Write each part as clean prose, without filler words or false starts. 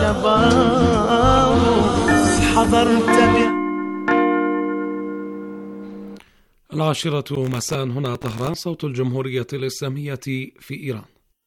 شباب حضرت 10 مساء هنا طهران، صوت الجمهورية الإسلامية في إيران.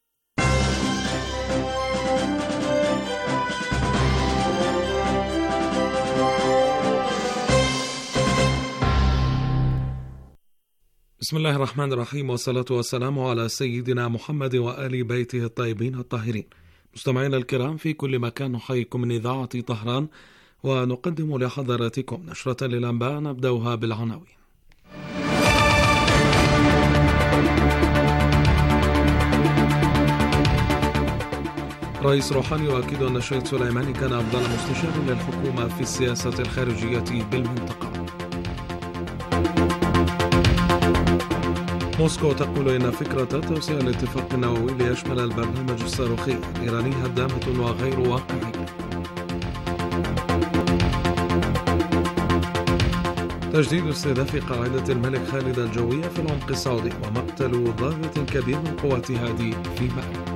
بسم الله الرحمن الرحيم، والصلاة والسلام على سيدنا محمد وآل بيته الطيبين الطاهرين. مستمعينا الكرام في كل مكان، نحييكم من إذاعة طهران ونقدم لحضراتكم نشرة للأنباء نبدأها بالعناوين. رئيس روحاني يؤكد أن الشيخ سليماني كان أفضل مستشار للحكومة في السياسة الخارجية بالمنطقة. موسكو تقول إن فكرة توسيع الاتفاق النووي ليشمل البرنامج الصاروخي الإيراني هدامة وغير واقعية. تجديد استهداف قاعدة الملك خالد الجوية في العمق السعودي، ومقتل ضابط كبير من قوات هادي في مأرب.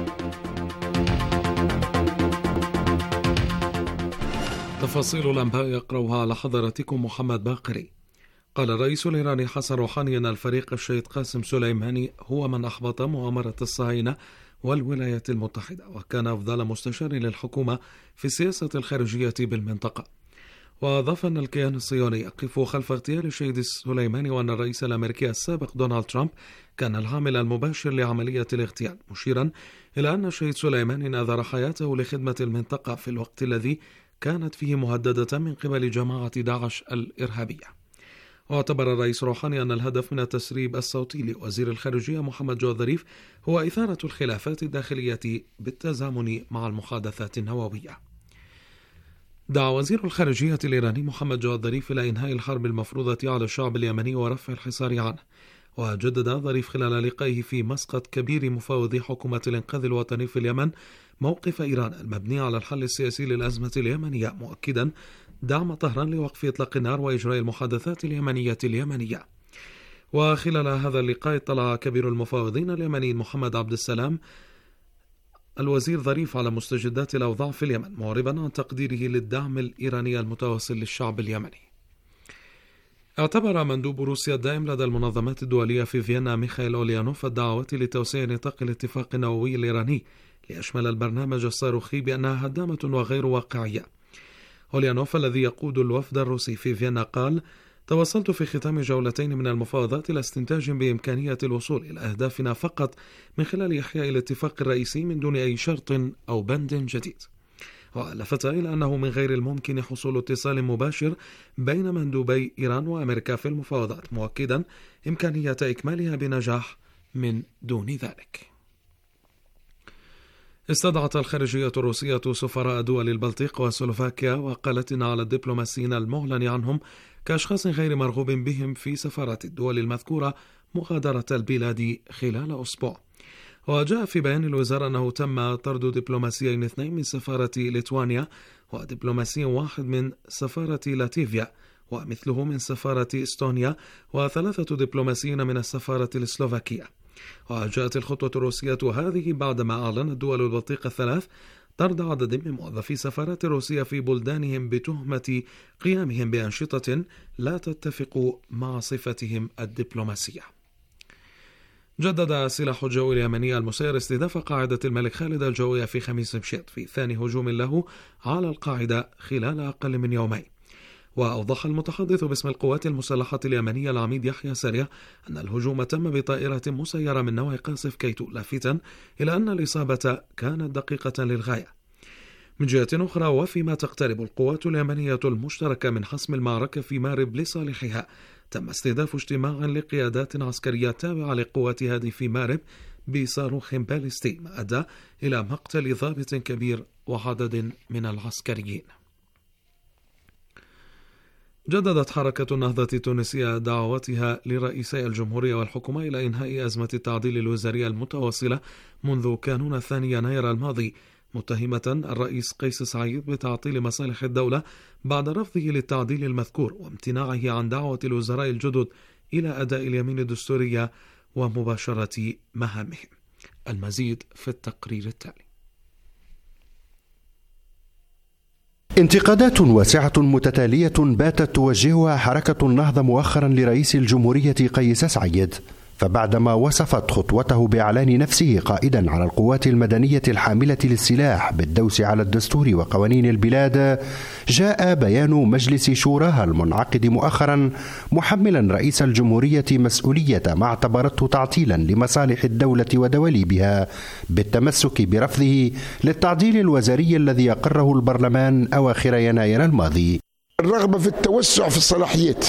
تفاصيل الأنباء يقرأها على حضراتكم محمد باقري. قال الرئيس الإيراني حسن روحاني أن الفريق الشهيد قاسم سليماني هو من أحبط مؤامرة الصهاينة والولايات المتحدة، وكان أفضل مستشار للحكومة في السياسة الخارجية بالمنطقة. وأضاف أن الكيان الصهيوني يقف خلف اغتيال الشهيد سليماني، وأن الرئيس الأمريكي السابق دونالد ترامب كان العامل المباشر لعملية الاغتيال، مشيرا إلى أن الشهيد سليماني نذر حياته لخدمة المنطقة في الوقت الذي كانت فيه مهددة من قبل جماعة داعش الإرهابية. واعتبر الرئيس روحاني أن الهدف من التسريب الصوتي لوزير الخارجية محمد جواد ظريف هو إثارة الخلافات الداخلية بالتزامن مع المحادثات النووية. دعا وزير الخارجية الإيراني محمد جواد ظريف إلى إنهاء الحرب المفروضة على الشعب اليمني ورفع الحصار عنه. وجدد ظريف خلال لقائه في مسقط كبير مفوضي حكومة الإنقاذ الوطني في اليمن موقف إيران المبني على الحل السياسي للأزمة اليمنية، مؤكدا دعم طهران لوقف إطلاق النار وإجراء المحادثات اليمنية. وخلال هذا اللقاء اطلع كبير المفاوضين اليمنيين محمد عبد السلام الوزير ظريف على مستجدات الأوضاع في اليمن، معربا عن تقديره للدعم الإيراني المتواصل للشعب اليمني. اعتبر مندوب روسيا الدائم لدى المنظمات الدولية في فيينا ميخائيل أوليانوف الدعوات لتوسيع نطاق الاتفاق النووي الإيراني ليشمل البرنامج الصاروخي بأنها هدامة وغير واقعية. أوليانوف الذي يقود الوفد الروسي في فيينا قال: توصلت في ختام جولتين من المفاوضات إلى استنتاج بإمكانية الوصول إلى أهدافنا فقط من خلال إحياء الاتفاق الرئيسي من دون أي شرط أو بند جديد. ولفت إلى أنه من غير الممكن حصول اتصال مباشر بين مندوبي إيران وأمريكا في المفاوضات، مؤكدا إمكانية إكمالها بنجاح من دون ذلك. استدعت الخارجية الروسية سفراء دول البلطيق وسلوفاكيا، وقالت إن على الدبلوماسيين المعلن عنهم كأشخاص غير مرغوب بهم في سفارات الدول المذكورة مغادرة البلاد خلال أسبوع. وجاء في بيان الوزارة أنه تم طرد دبلوماسيين 2 من سفارة ليتوانيا، ودبلوماسي 1 من سفارة لاتفيا، ومثله من سفارة إستونيا، و3 دبلوماسيين من السفارة السلوفاكية. وجاءت الخطوة الروسية هذه بعدما أعلنت دول البلطيق الثلاث طرد عدد من موظفي سفارات روسيا في بلدانهم بتهمة قيامهم بأنشطة لا تتفق مع صفتهم الدبلوماسية. جدد سلاح الجو اليمني المسير استهداف قاعدة الملك خالد الجوية في خميس مشيط في ثاني هجوم له على القاعدة خلال أقل من يومين. وأوضح المتحدث باسم القوات المسلحة اليمنية العميد يحيى سريع أن الهجوم تم بطائرة مسيرة من نوع قاصف كيتو، لافتا إلى أن الإصابة كانت دقيقة للغاية. من جهة أخرى، وفيما تقترب القوات اليمنية المشتركة من حسم المعركة في مارب لصالحها، تم استهداف اجتماع لقيادات عسكرية تابعة لقوات هادي في مارب بصاروخ باليستي، ما أدى إلى مقتل ضابط كبير وعدد من العسكريين. جددت حركة النهضة التونسية دعواتها لرئيسي الجمهورية والحكومة إلى إنهاء أزمة التعديل الوزاري المتواصلة منذ كانون 2 يناير الماضي، متهمة الرئيس قيس سعيد بتعطيل مصالح الدولة بعد رفضه للتعديل المذكور وامتناعه عن دعوة الوزراء الجدد إلى أداء اليمين الدستورية ومباشرة مهامهم. المزيد في التقرير التالي. انتقادات واسعة متتالية باتت توجهها حركة النهضة مؤخرا لرئيس الجمهورية قيس سعيد، فبعدما وصفت خطوته بإعلان نفسه قائدا على القوات المدنية الحاملة للسلاح بالدوس على الدستور وقوانين البلاد، جاء بيان مجلس شوراها المنعقد مؤخرا محملا رئيس الجمهورية مسؤولية ما اعتبرته تعطيلا لمصالح الدولة ودواليبها بالتمسك برفضه للتعديل الوزاري الذي أقره البرلمان أواخر يناير الماضي. الرغبة في التوسع في الصلاحيات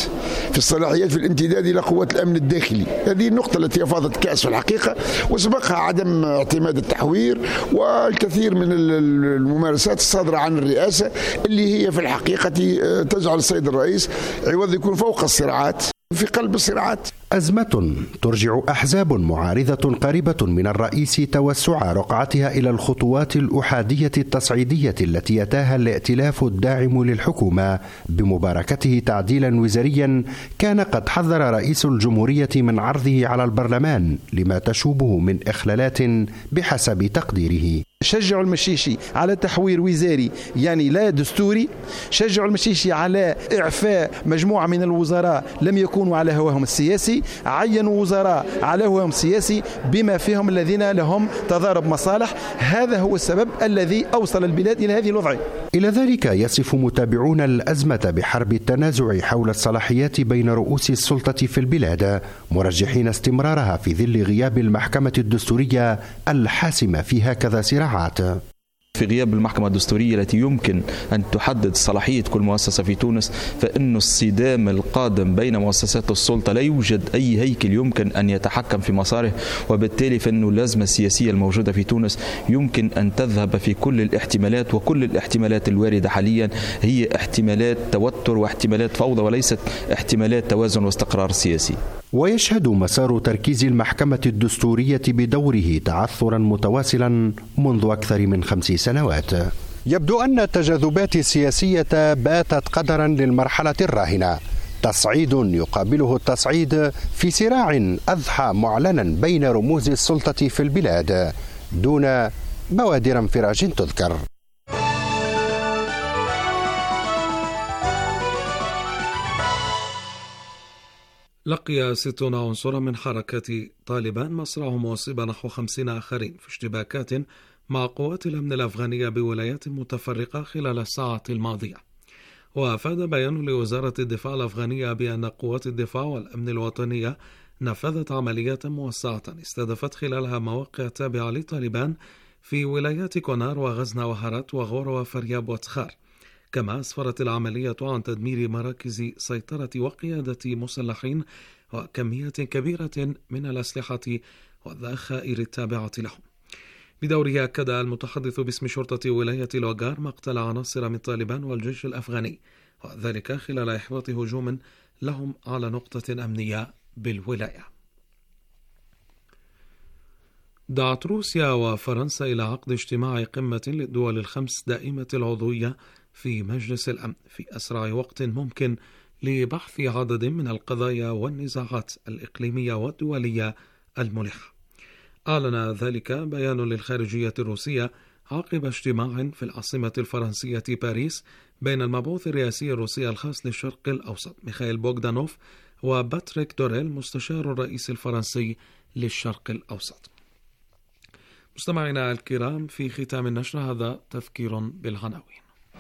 في الامتداد إلى قوات الأمن الداخلي، هذه النقطة التي أفاضت كأس في الحقيقة، وسبقها عدم اعتماد التحوير والكثير من الممارسات الصادرة عن الرئاسة اللي هي في الحقيقة تجعل السيد الرئيس عوض يكون فوق الصراعات في قلب الصراعات. أزمة ترجع أحزاب معارضة قريبة من الرئيس توسع رقعتها إلى الخطوات الأحادية التصعيدية التي يتاها الائتلاف الداعم للحكومة بمباركته تعديلا وزاريا كان قد حذر رئيس الجمهورية من عرضه على البرلمان لما تشوبه من إخلالات بحسب تقديره. شجعوا المشيشي على تحوير وزاري يعني لا دستوري، شجعوا المشيشي على إعفاء مجموعة من الوزراء لم يكونوا على هواهم السياسي، عينوا وزراء على هواهم السياسي بما فيهم الذين لهم تضارب مصالح. هذا هو السبب الذي أوصل البلاد إلى هذه الوضعية. إلى ذلك يصف متابعون الأزمة بحرب التنازع حول الصلاحيات بين رؤوس السلطة في البلاد، مرجحين استمرارها في ظل غياب المحكمة الدستورية الحاسمة في هكذا صراعات. في غياب المحكمة الدستورية التي يمكن أن تحدد صلاحية كل مؤسسة في تونس، فإن الصدام القادم بين مؤسسات السلطة لا يوجد أي هيكل يمكن أن يتحكم في مساره، وبالتالي فإن الأزمة السياسية الموجودة في تونس يمكن أن تذهب في كل الاحتمالات، وكل الاحتمالات الواردة حاليا هي احتمالات توتر واحتمالات فوضى وليست احتمالات توازن واستقرار سياسي. ويشهد مسار تركيز المحكمة الدستورية بدوره تعثرا متواصلا منذ أكثر من 5 سنوات. يبدو أن التجاذبات السياسية باتت قدرا للمرحلة الراهنة، تصعيد يقابله التصعيد في صراع أضحى معلنا بين رموز السلطة في البلاد دون بوادر انفراج تذكر. لقي 60 عنصرا من حركة طالبان مصرعهم وأصيب نحو 50 آخرين في اشتباكات مع قوات الأمن الأفغانية بولايات متفرقة خلال الساعات الماضية. وأفاد بيان لوزارة الدفاع الأفغانية بأن قوات الدفاع والأمن الوطنية نفذت عمليات موسعة استهدفت خلالها مواقع تابعة لطالبان في ولايات كونار وغزنة وهرات وغور وفرياب وتخار. كما أسفرت العملية عن تدمير مراكز سيطرة وقيادة مسلحين وكمية كبيرة من الأسلحة والذخائر التابعة لهم. بدوره أكد المتحدث باسم شرطة ولاية لوغار مقتل عناصر من طالبان والجيش الأفغاني، وذلك خلال إحباط هجوم لهم على نقطة أمنية بالولاية. دعت روسيا وفرنسا إلى عقد اجتماع قمة للدول الخمس دائمة العضوية في مجلس الأمن في أسرع وقت ممكن لبحث عدد من القضايا والنزاعات الإقليمية والدولية الملحة. أعلن ذلك بيان للخارجية الروسية عقب اجتماع في العاصمة الفرنسية باريس بين المبعوث الرئاسي الروسي الخاص للشرق الأوسط ميخائيل بوغدانوف وباتريك دوريل مستشار الرئيس الفرنسي للشرق الأوسط. مستمعينا الكرام، في ختام النشر هذا تذكير بالعناوين.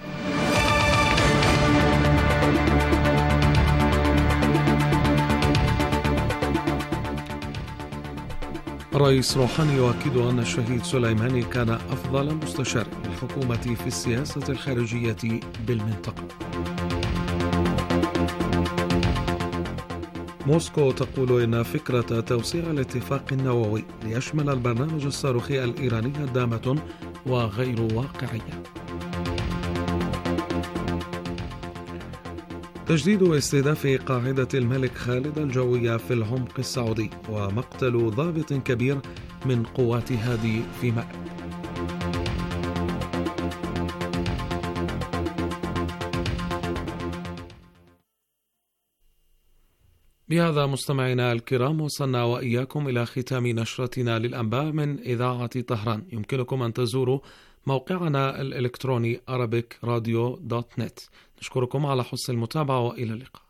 الرئيس روحاني يؤكد أن الشهيد سليماني كان أفضل مستشار للحكومة في السياسة الخارجية بالمنطقة. موسكو تقول إن فكرة توسيع الاتفاق النووي ليشمل البرنامج الصاروخي الإيراني هدامة وغير واقعية. تجديد استهداف قاعدة الملك خالد الجوية في العمق السعودي ومقتل ضابط كبير من قوات هادي في مأرب. بهذا مستمعينا الكرام وصلنا وإياكم إلى ختام نشرتنا للأنباء من إذاعة طهران. يمكنكم أن تزوروا موقعنا الإلكتروني arabicradio.net. نشكركم على حسن المتابعة وإلى اللقاء.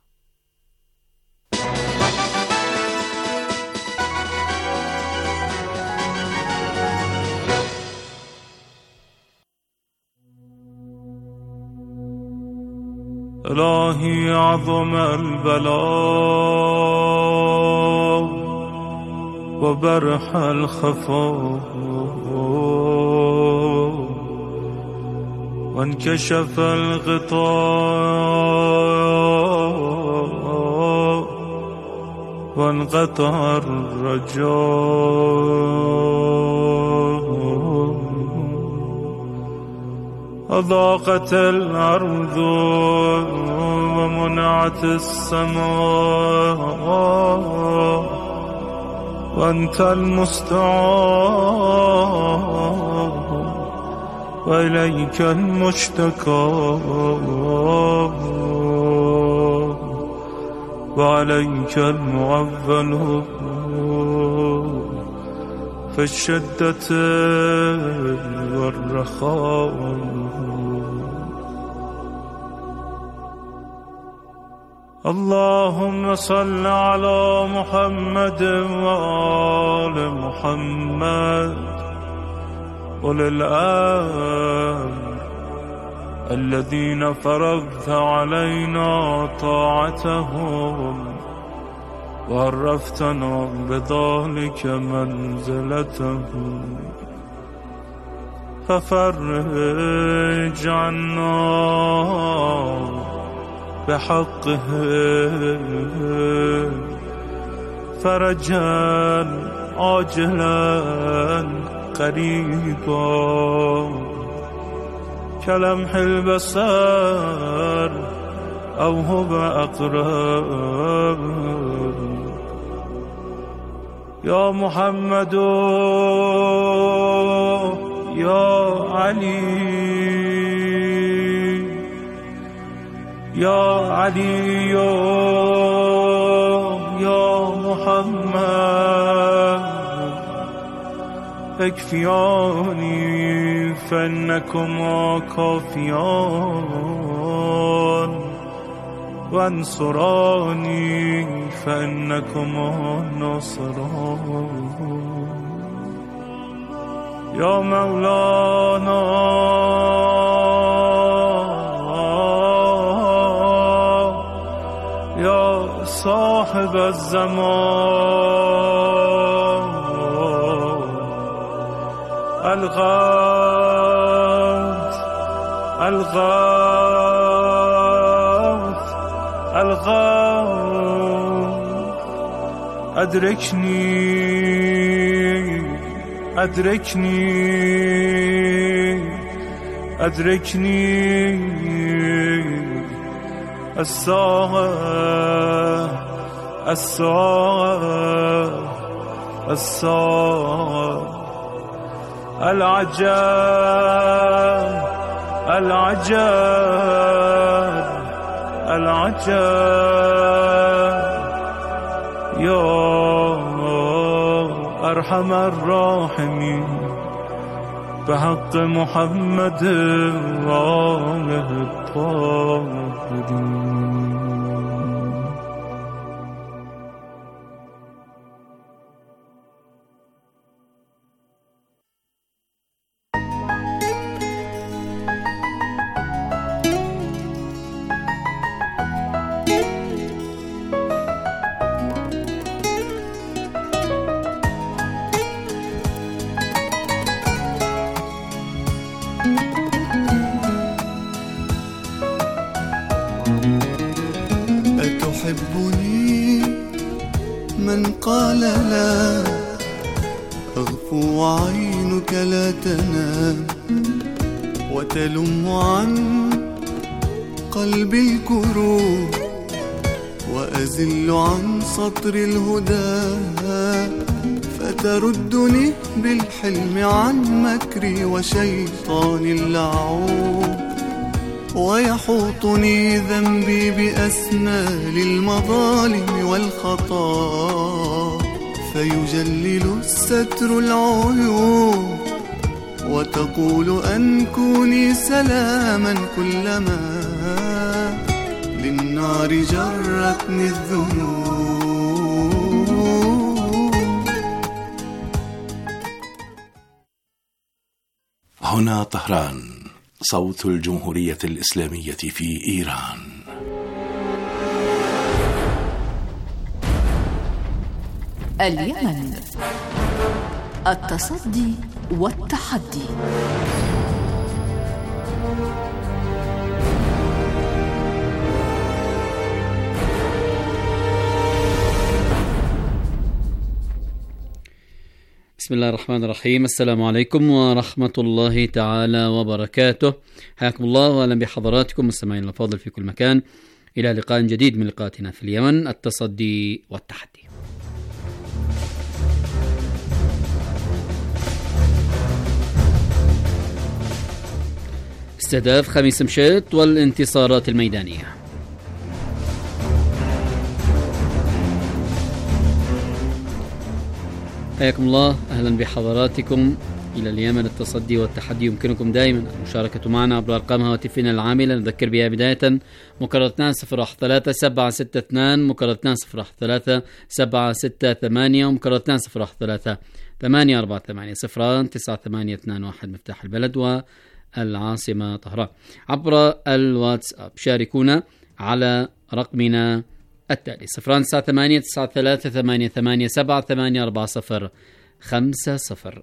إلهي عظم البلاء وبرح الخفاء وانكشف الغطاء وانقطع الرجاء أضاقت الأرض ومنعت السماء وأنت المستعان وإليك المشتكى وعليك المعول في الشدة والرخاء. اللهم صل على محمد وآل محمد أولي الأمر الذين فرضت علينا طاعتهم وعرفتنا بذلك منزلتهم، ففرج عنا بحقه فرجا عاجلا قريبا كلمح البصر أو هو أقرب. يا محمد يا علي يا علي يا محمد اكفياني فإنكما كافيان وانصراني فإنكما ناصران. يا مولانا يا صاحب الزمان الغوث الغوث الغوث أدركني أدركني أدركني الساعة الساعة الساعة العجاب العجاب العجاب. يا أرحم الراحمين بحق محمد وآله الطاهرين. أتحبني؟ من قال لا، أغفو وعينك لا تنام، وتلم عن قلبي الكروب، وأزل عن سطر الهدى، فتردني بالحلم عن مكري وشيطان اللعوب، ويحوطني ذنبي بأسنال المظالم والخطا، فيجلل الستر العيوب، وتقول أنكوني سلاما كلما للنار جرتني الذنوب. هنا طهران، صوت الجمهورية الإسلامية في إيران. اليمن، التصدي والتحدي. بسم الله الرحمن الرحيم. السلام عليكم ورحمة الله تعالى وبركاته. حياكم الله وأهلا بحضراتكم مستمعين الأفاضل في كل مكان إلى لقاء جديد من لقاءاتنا في اليمن، التصدي والتحدي. استهداف خميس مشيط والانتصارات الميدانية. حياكم الله، أهلا بحضراتكم إلى اليمن، التصدي والتحدي. يمكنكم دائما المشاركة معنا عبر أرقام هواتفنا العاملة. نذكر بها بداية مكررتنا 013-762 مكررتنا 013-768 ومكررتنا 013-848-09821 مفتاح البلد والعاصمة طهران. عبر الواتساب شاركونا على رقمنا التالي 098-9388-784-050.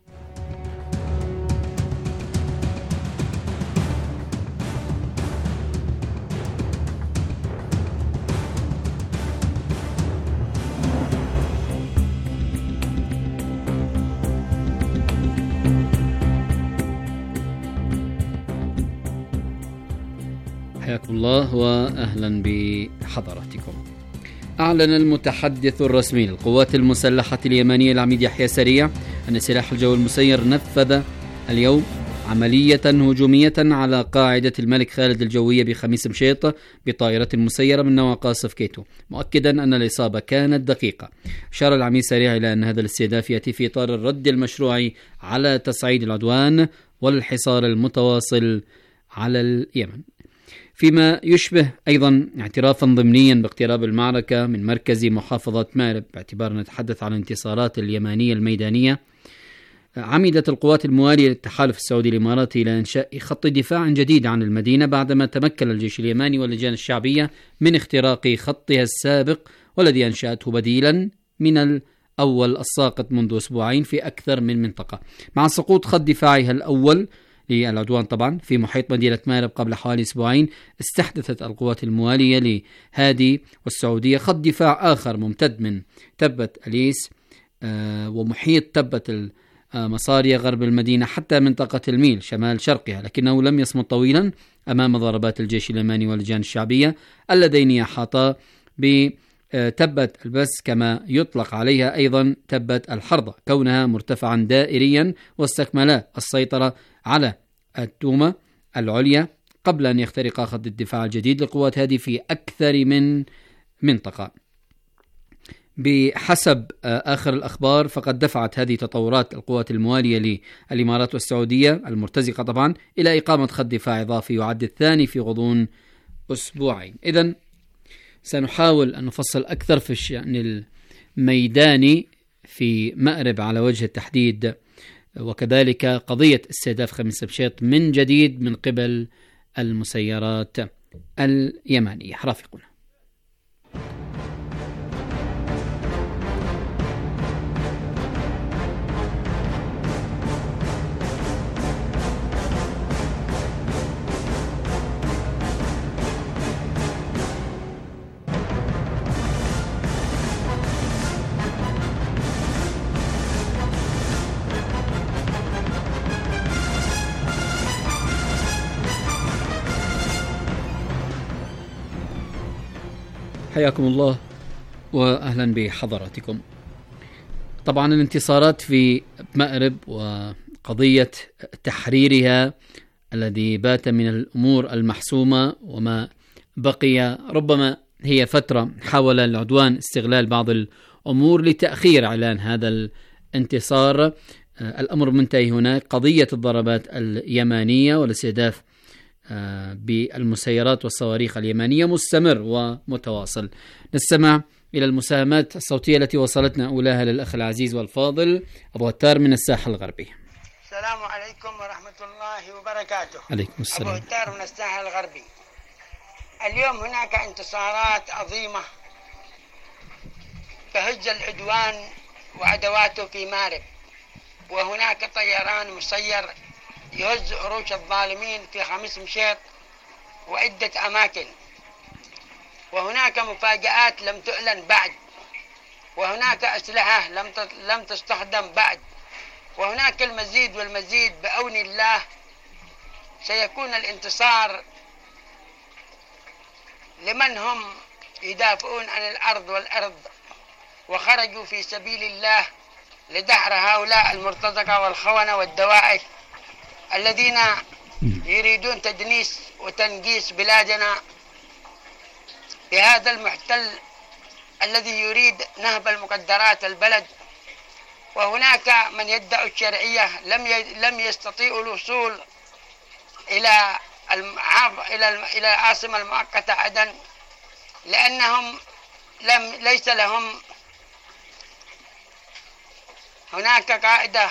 حياكم الله وأهلا بحضراتكم. أعلن المتحدث الرسمي للقوات المسلحة اليمنية العميد يحيى سريع أن سلاح الجو المسير نفذ اليوم عملية هجومية على قاعدة الملك خالد الجوية بخميس مشيط بطائرة مسيرة من نوع قاصف كيتو، مؤكدا أن الإصابة كانت دقيقة. أشار العميد سريع إلى أن هذا الاستهداف يأتي في إطار الرد المشروع على تصعيد العدوان والحصار المتواصل على اليمن، فيما يشبه أيضا اعترافا ضمنيا باقتراب المعركة من مركز محافظة مأرب، باعتبار نتحدث عن الانتصارات اليمانية الميدانية. عمدت القوات الموالية للتحالف السعودي الإماراتي إلى إنشاء خط دفاع جديد عن المدينة بعدما تمكن الجيش اليماني واللجان الشعبية من اختراق خطها السابق والذي أنشأته بديلا من الأول الساقط منذ أسبوعين في أكثر من منطقة. مع سقوط خط دفاعها الأول للعدوان طبعا في محيط مدينة مأرب قبل حوالي أسبوعين، استحدثت القوات الموالية لهادي والسعودية خط دفاع آخر ممتد من تبة أليس ومحيط تبة المصارية غرب المدينة حتى منطقة الميل شمال شرقها، لكنه لم يصمد طويلا أمام ضربات الجيش اليماني واللجان الشعبية اللذين يحاطا بتبة البس كما يطلق عليها أيضا تبة الحرضة، كونها مرتفعا دائريا، واستكملا السيطرة على التومة العليا قبل أن يخترق خط الدفاع الجديد لقوات هذه في أكثر من منطقة. بحسب آخر الأخبار فقد دفعت هذه تطورات القوات الموالية للإمارات والسعودية المرتزقة طبعا إلى إقامة خط دفاع إضافي يعد الثاني في غضون أسبوعين. إذن سنحاول أن نفصل أكثر في الشأن الميداني في مأرب على وجه التحديد، وكذلك قضية استهداف خميس مشيط من جديد من قبل المسيرات اليمانية. رافقنا. حياكم الله وأهلا بحضراتكم. طبعا الانتصارات في مأرب وقضية تحريرها الذي بات من الأمور المحسومة، وما بقي ربما هي فترة حاول العدوان استغلال بعض الأمور لتأخير إعلان هذا الانتصار الأمر منتهي هناك. قضية الضربات اليمانية والاستهداف بالمسيرات والصواريخ اليمانية مستمر ومتواصل. نستمع إلى المساهمات الصوتية التي وصلتنا أولاها للأخ العزيز والفاضل أبو هتار من الساحل الغربي. السلام عليكم ورحمة الله وبركاته. عليكم السلام. أبو هتار من الساحل الغربي. اليوم هناك انتصارات عظيمة تهج العدوان وأدواته في مارب، وهناك طيران مسير يهز عروش الظالمين في خمس مشيط وعدة أماكن، وهناك مفاجآت لم تعلن بعد، وهناك أسلحة لم تستخدم بعد، وهناك المزيد والمزيد. بعون الله سيكون الانتصار لمن هم يدافعون عن الأرض والأرض وخرجوا في سبيل الله لدحر هؤلاء المرتزقة والخونة والدواعش الذين يريدون تدنيس وتنقيس بلادنا بهذا المحتل الذي يريد نهب المقدرات البلد. وهناك من يدعي الشرعية لم يستطيعوا الوصول إلى العاصمة المؤقتة عدن لأنهم ليس لهم هناك قاعدة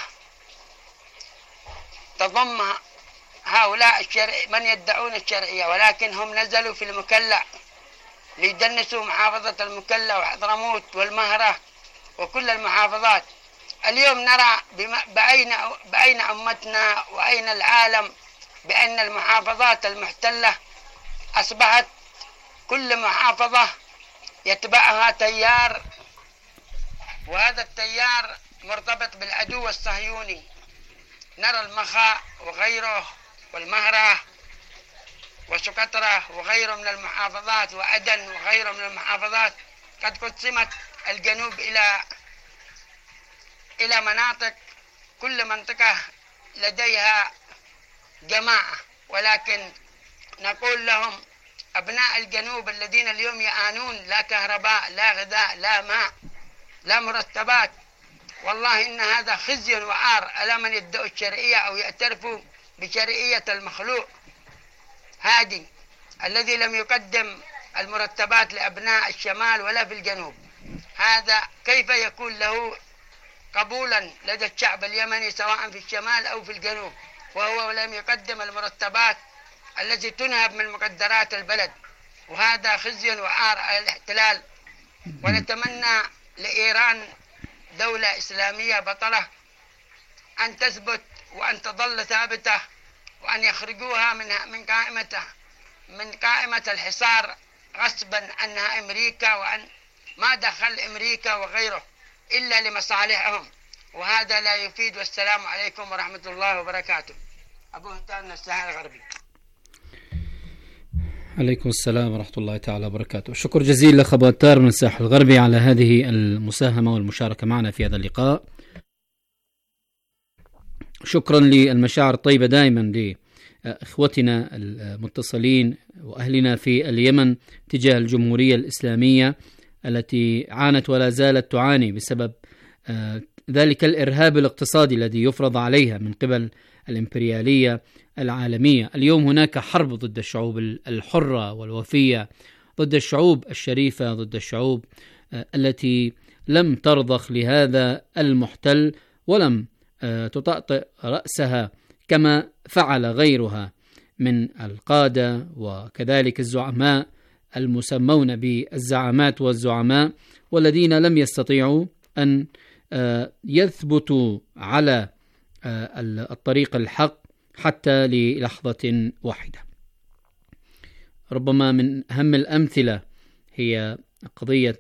تضم هؤلاء من يدعون الشرعية، ولكن هم نزلوا في المكلا ليدنسوا محافظة المكلا وحضرموت والمهرة وكل المحافظات. اليوم نرى بأين أمتنا وأين العالم بأن المحافظات المحتلة أصبحت كل محافظة يتبعها تيار، وهذا التيار مرتبط بالعدو الصهيوني. نرى المخا وغيره والمهرة وسقطرة وغيره من المحافظات وعدن وغيره من المحافظات قد قسمت الجنوب إلى مناطق، كل منطقة لديها جماعة، ولكن نقول لهم أبناء الجنوب الذين اليوم يعانون لا كهرباء لا غذاء لا ماء لا مرتبات، والله إن هذا خزي وعار على من يدعوا الشرعية أو يعترفوا بشرعية المخلوق هادي الذي لم يقدم المرتبات لأبناء الشمال ولا في الجنوب. هذا كيف يكون له قبولا لدى الشعب اليمني سواء في الشمال أو في الجنوب وهو لم يقدم المرتبات التي تنهب من مقدرات البلد؟ وهذا خزي وعار على الاحتلال. ونتمنى لإيران دولة إسلامية بطلة أن تثبت وأن تظل ثابتة، وأن يخرجوها من قائمة الحصار غصبا عنها أمريكا، وأن ما دخل أمريكا وغيره إلا لمصالحهم، وهذا لا يفيد. والسلام عليكم ورحمة الله وبركاته. أبو هتار من الساحل الغربي. عليكم السلام ورحمة الله تعالى وبركاته. شكر جزيل لأخ أبو هتار من الساحل الغربي على هذه المساهمة والمشاركة معنا في هذا اللقاء. شكرا للمشاعر الطيبة دائما لإخوتنا المتصلين وأهلنا في اليمن تجاه الجمهورية الإسلامية التي عانت ولا زالت تعاني بسبب ذلك الإرهاب الاقتصادي الذي يفرض عليها من قبل الإمبريالية العالمية. اليوم هناك حرب ضد الشعوب الحرة والوفية، ضد الشعوب الشريفة، ضد الشعوب التي لم ترضخ لهذا المحتل ولم تطأطئ رأسها كما فعل غيرها من القادة وكذلك الزعماء المسمون بالزعامات والزعماء، والذين لم يستطيعوا أن يثبتوا على الطريق الحق حتى للحظة واحدة. ربما من أهم الأمثلة هي قضية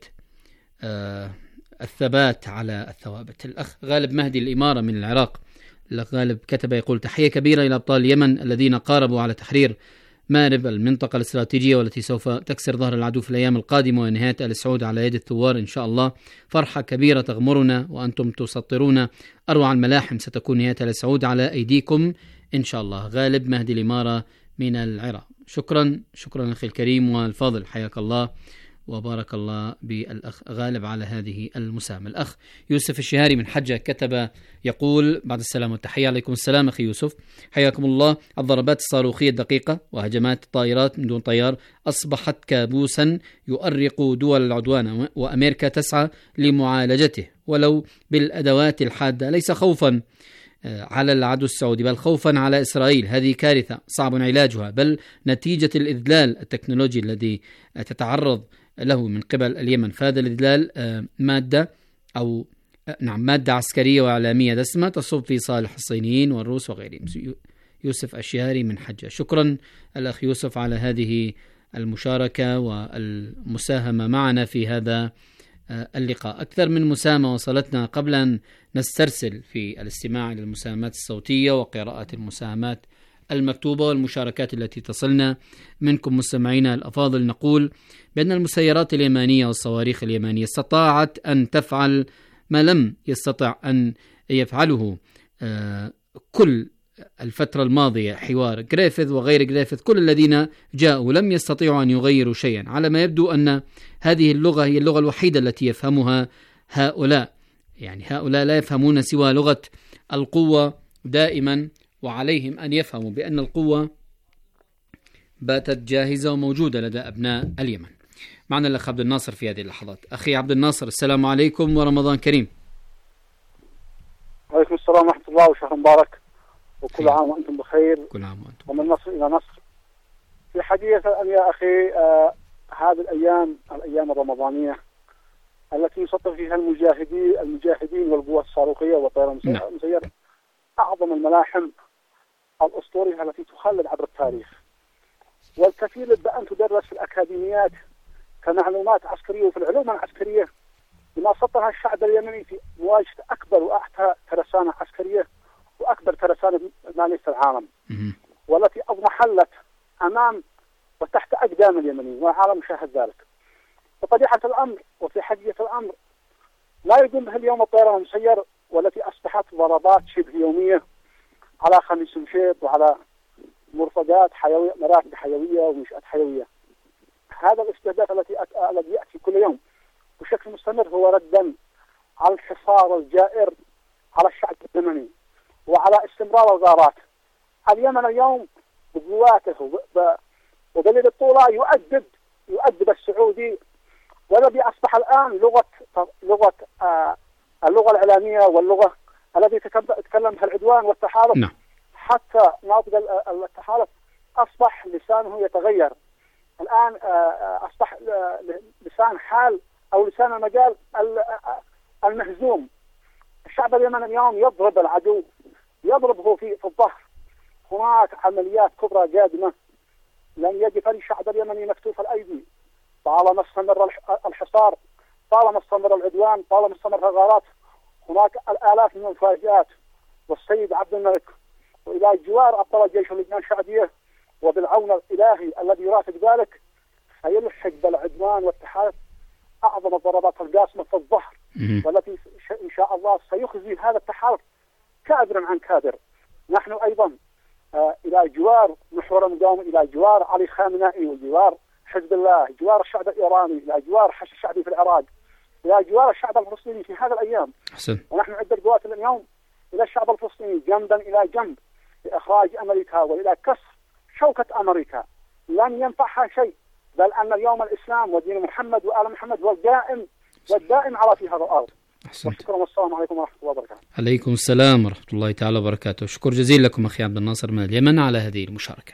الثبات على الثوابت. الأخ غالب مهدي الإمارة من العراق، الأخ غالب كتب يقول: تحية كبيرة إلى أبطال اليمن الذين قاربوا على تحرير مارب المنطقة الاستراتيجية والتي سوف تكسر ظهر العدو في الأيام القادمة ونهاية آل سعود على يد الثوار إن شاء الله. فرحة كبيرة تغمرنا وأنتم تسطرون أروع الملاحم، ستكون نهاية آل سعود على أيديكم إن شاء الله. غالب مهدي الإمارة من العراق. شكرا أخي الكريم والفاضل، حياك الله وبارك الله بالأخ غالب على هذه المساهمة. الأخ يوسف الشهاري من حجة كتب يقول: بعد السلام والتحية. عليكم السلام أخي يوسف، حياكم الله. الضربات الصاروخية الدقيقة وهجمات الطائرات من دون طيار أصبحت كابوسا يؤرق دول العدوان، وأمريكا تسعى لمعالجته ولو بالأدوات الحادة، ليس خوفا على العدو السعودي بل خوفا على إسرائيل. هذه كارثة صعب علاجها، بل نتيجة الإذلال التكنولوجي الذي تتعرض له من قبل اليمن. فهذا الإذلال مادة عسكرية وإعلامية دسمة تصب في صالح الصينيين والروس وغيرهم. يوسف الشهاري من حجة. شكرا الأخ يوسف على هذه المشاركة والمساهمة معنا في هذا اللقاء. أكثر من مساهمة وصلتنا قبل أن نسترسل في الاستماع للمساهمات الصوتية وقراءة المساهمات المكتوبة والمشاركات التي تصلنا منكم مستمعينا الأفاضل. نقول بأن المسيرات اليمانية والصواريخ اليمانية استطاعت أن تفعل ما لم يستطع أن يفعله كل الفترة الماضية. حوار غريفيث وغير غريفيث، كل الذين جاءوا لم يستطيعوا أن يغيروا شيئا. على ما يبدو أن هذه اللغة هي اللغة الوحيدة التي يفهمها هؤلاء، يعني هؤلاء لا يفهمون سوى لغة القوة دائما، وعليهم أن يفهموا بأن القوة باتت جاهزة وموجودة لدى أبناء اليمن. معنا الأخ عبد الناصر في هذه اللحظات. أخي عبد الناصر، السلام عليكم ورمضان كريم. وعليكم السلام ورحمة الله وشهر مبارك، وكل عام وأنتم بخير. كل عام وأنتم. ومن نصر إلى نصر. في حديث يا أخي هذه الأيام الرمضانية التي يسطر فيها المجاهدين والقوات الصاروخية والطيران المسير أعظم الملاحم الأسطورية التي تخلد عبر التاريخ، والكثير بأن تدرس في الأكاديميات كمعلومات عسكرية وفي العلوم العسكرية، لما سطرها الشعب اليمني في مواجهة أكبر وأعتى ترسانة عسكرية وأكبر ترسانة مالية في العالم، والتي أضمحلت أمام وتحت أقدام اليمنيين، والعالم شاهد ذلك. وطبيعة الأمر وفي حقيقة الأمر لا يقوم به اليوم الطيران المسير، والتي أصبحت ضربات شبه يومية على خميس مشيط وعلى مرصدات حيوية، مراكب حيوية ومنشآت حيوية. هذا الاستهداف الذي يأتي كل يوم بشكل مستمر هو ردا على الحصار الجائر على الشعب اليمني وعلى استمرار الغارات. اليمن اليوم بقواته وبلد الطولة يؤدب السعودي، والذي أصبح الآن لغة اللغة الإعلامية واللغة التي تكلمها العدوان والتحالف. نعم. حتى ناطق التحالف أصبح لسانه يتغير الآن، أصبح لسان حال أو لسان المجال المهزوم. الشعب اليمني اليوم يضرب العدو، يضربه في الظهر. هناك عمليات كبرى قادمة لن يجد الشعب اليمني مكتوف الأيدي طالما استمر الحصار، طالما استمر العدوان، طالما استمر الغارات. هناك الآلاف من المفاجآت، والسيد عبد الملك وإلى جوار أبطال الجيش واللجنة الشعبية وبالعون الإلهي الذي يرافق ذلك سيلحق بالعدوان والتحالف أعظم الضربات القاسمة في الظهر، والتي إن شاء الله سيخزي هذا التحالف كادرا عن كادر. نحن أيضا إلى جوار محور المقاومة، إلى جوار علي خامنائي وجوار حزب الله، جوار الشعب الإيراني، إلى جوار حشد الشعبي في العراق، إلى جوار الشعب الفلسطيني في هذا الأيام. ونحن نعد القوات اليوم إلى الشعب الفلسطيني جنبا إلى جنب لإخراج أمريكا وإلى كسر شوكة أمريكا. لن ينفعها شيء، بل أن اليوم الإسلام ودين محمد وآل محمد والدائم على في هذا الأرض. شكرا والسلام عليكم ورحمة الله وبركاته. عليكم السلام ورحمة الله تعالى وبركاته. شكر جزيل لكم أخي عبد الناصر من اليمن على هذه المشاركة.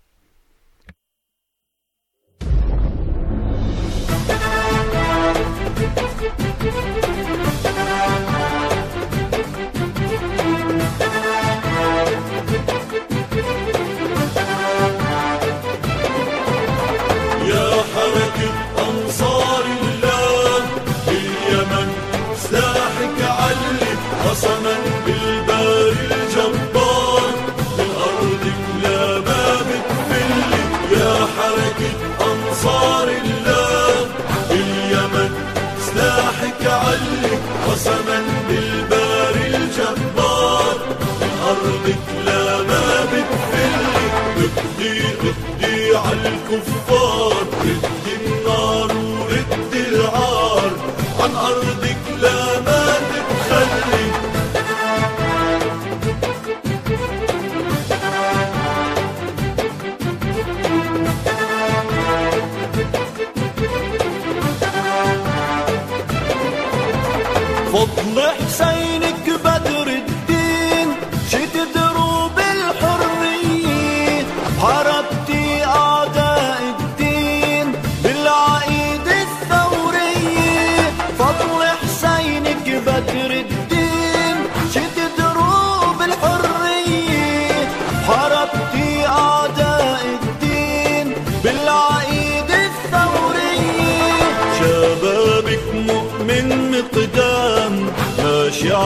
يا حركة أنصار الله باليمن سلاحك علم قسما بالبار الجبار بالأرض لا ما بتفل. يا حركة أنصار الله باليمن سلاحك علم قسما بالبار الجبار بالأرض لا ما بتفل. اقضي على الكفار، ردي النار ورد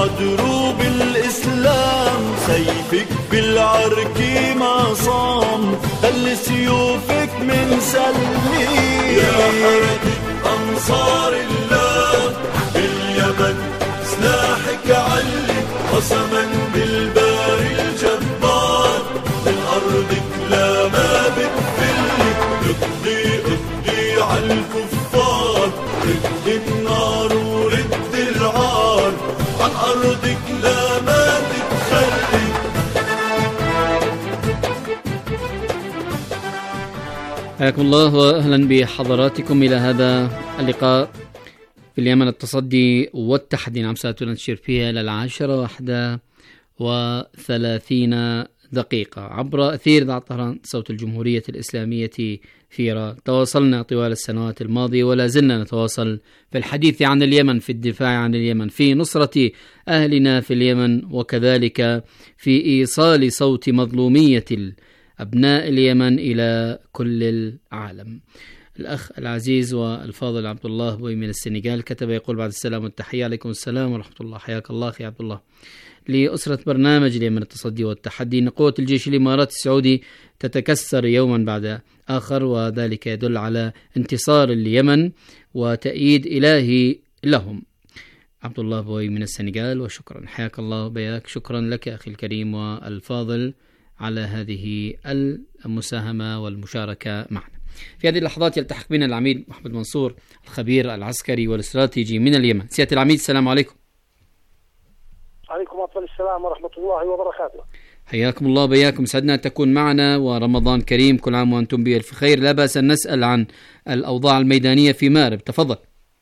دروب الإسلام سيفك بالعرك ما صام خلي سيوفك من سلي يا حركة أنصار الله باليمن سلاحك علي قسما بالباري الجبار من أرضك لا ما بتفلي اقضي على الكفار رد النار ورد العار عن أرضك لا ما تتخلي. حياكم الله وأهلا بحضراتكم إلى هذا اللقاء في اليمن التصدي والتحدي. نعم سننشر فيها إلى 10:31 دقيقة عبر أثير إذاعة طهران صوت الجمهورية الإسلامية في إيران. تواصلنا طوال السنوات الماضية ولا زلنا نتواصل في الحديث عن اليمن، في الدفاع عن اليمن، في نصرة أهلنا في اليمن، وكذلك في إيصال صوت مظلومية أبناء اليمن إلى كل العالم. الأخ العزيز والفاضل عبد الله بوي من السنغال كتب يقول: بعد السلام والتحية. عليكم السلام ورحمة الله. حياك الله أخي عبد الله. لأسرة برنامج اليمن التصدي والتحدي إن قوة الجيش الإماراتي السعودي تتكسر يوما بعد آخر، وذلك يدل على انتصار اليمن وتأييد إلهي لهم. عبد الله بوي من السنغال، وشكرا. حياك الله بياك. شكرا لك أخي الكريم والفاضل على هذه المساهمة والمشاركة معنا. في هذه اللحظات يلتحق بنا العميد محمد منصور الخبير العسكري والاستراتيجي من اليمن. سيادة العميد السلام عليكم. عليكم السلام ورحمة الله وبركاته. حياكم الله بياكم. سعدنا أن تكون معنا ورمضان كريم، كل عام وأنتم بألف خير. لا بأس أن نسأل عن الأوضاع الميدانية في مأرب، تفضل.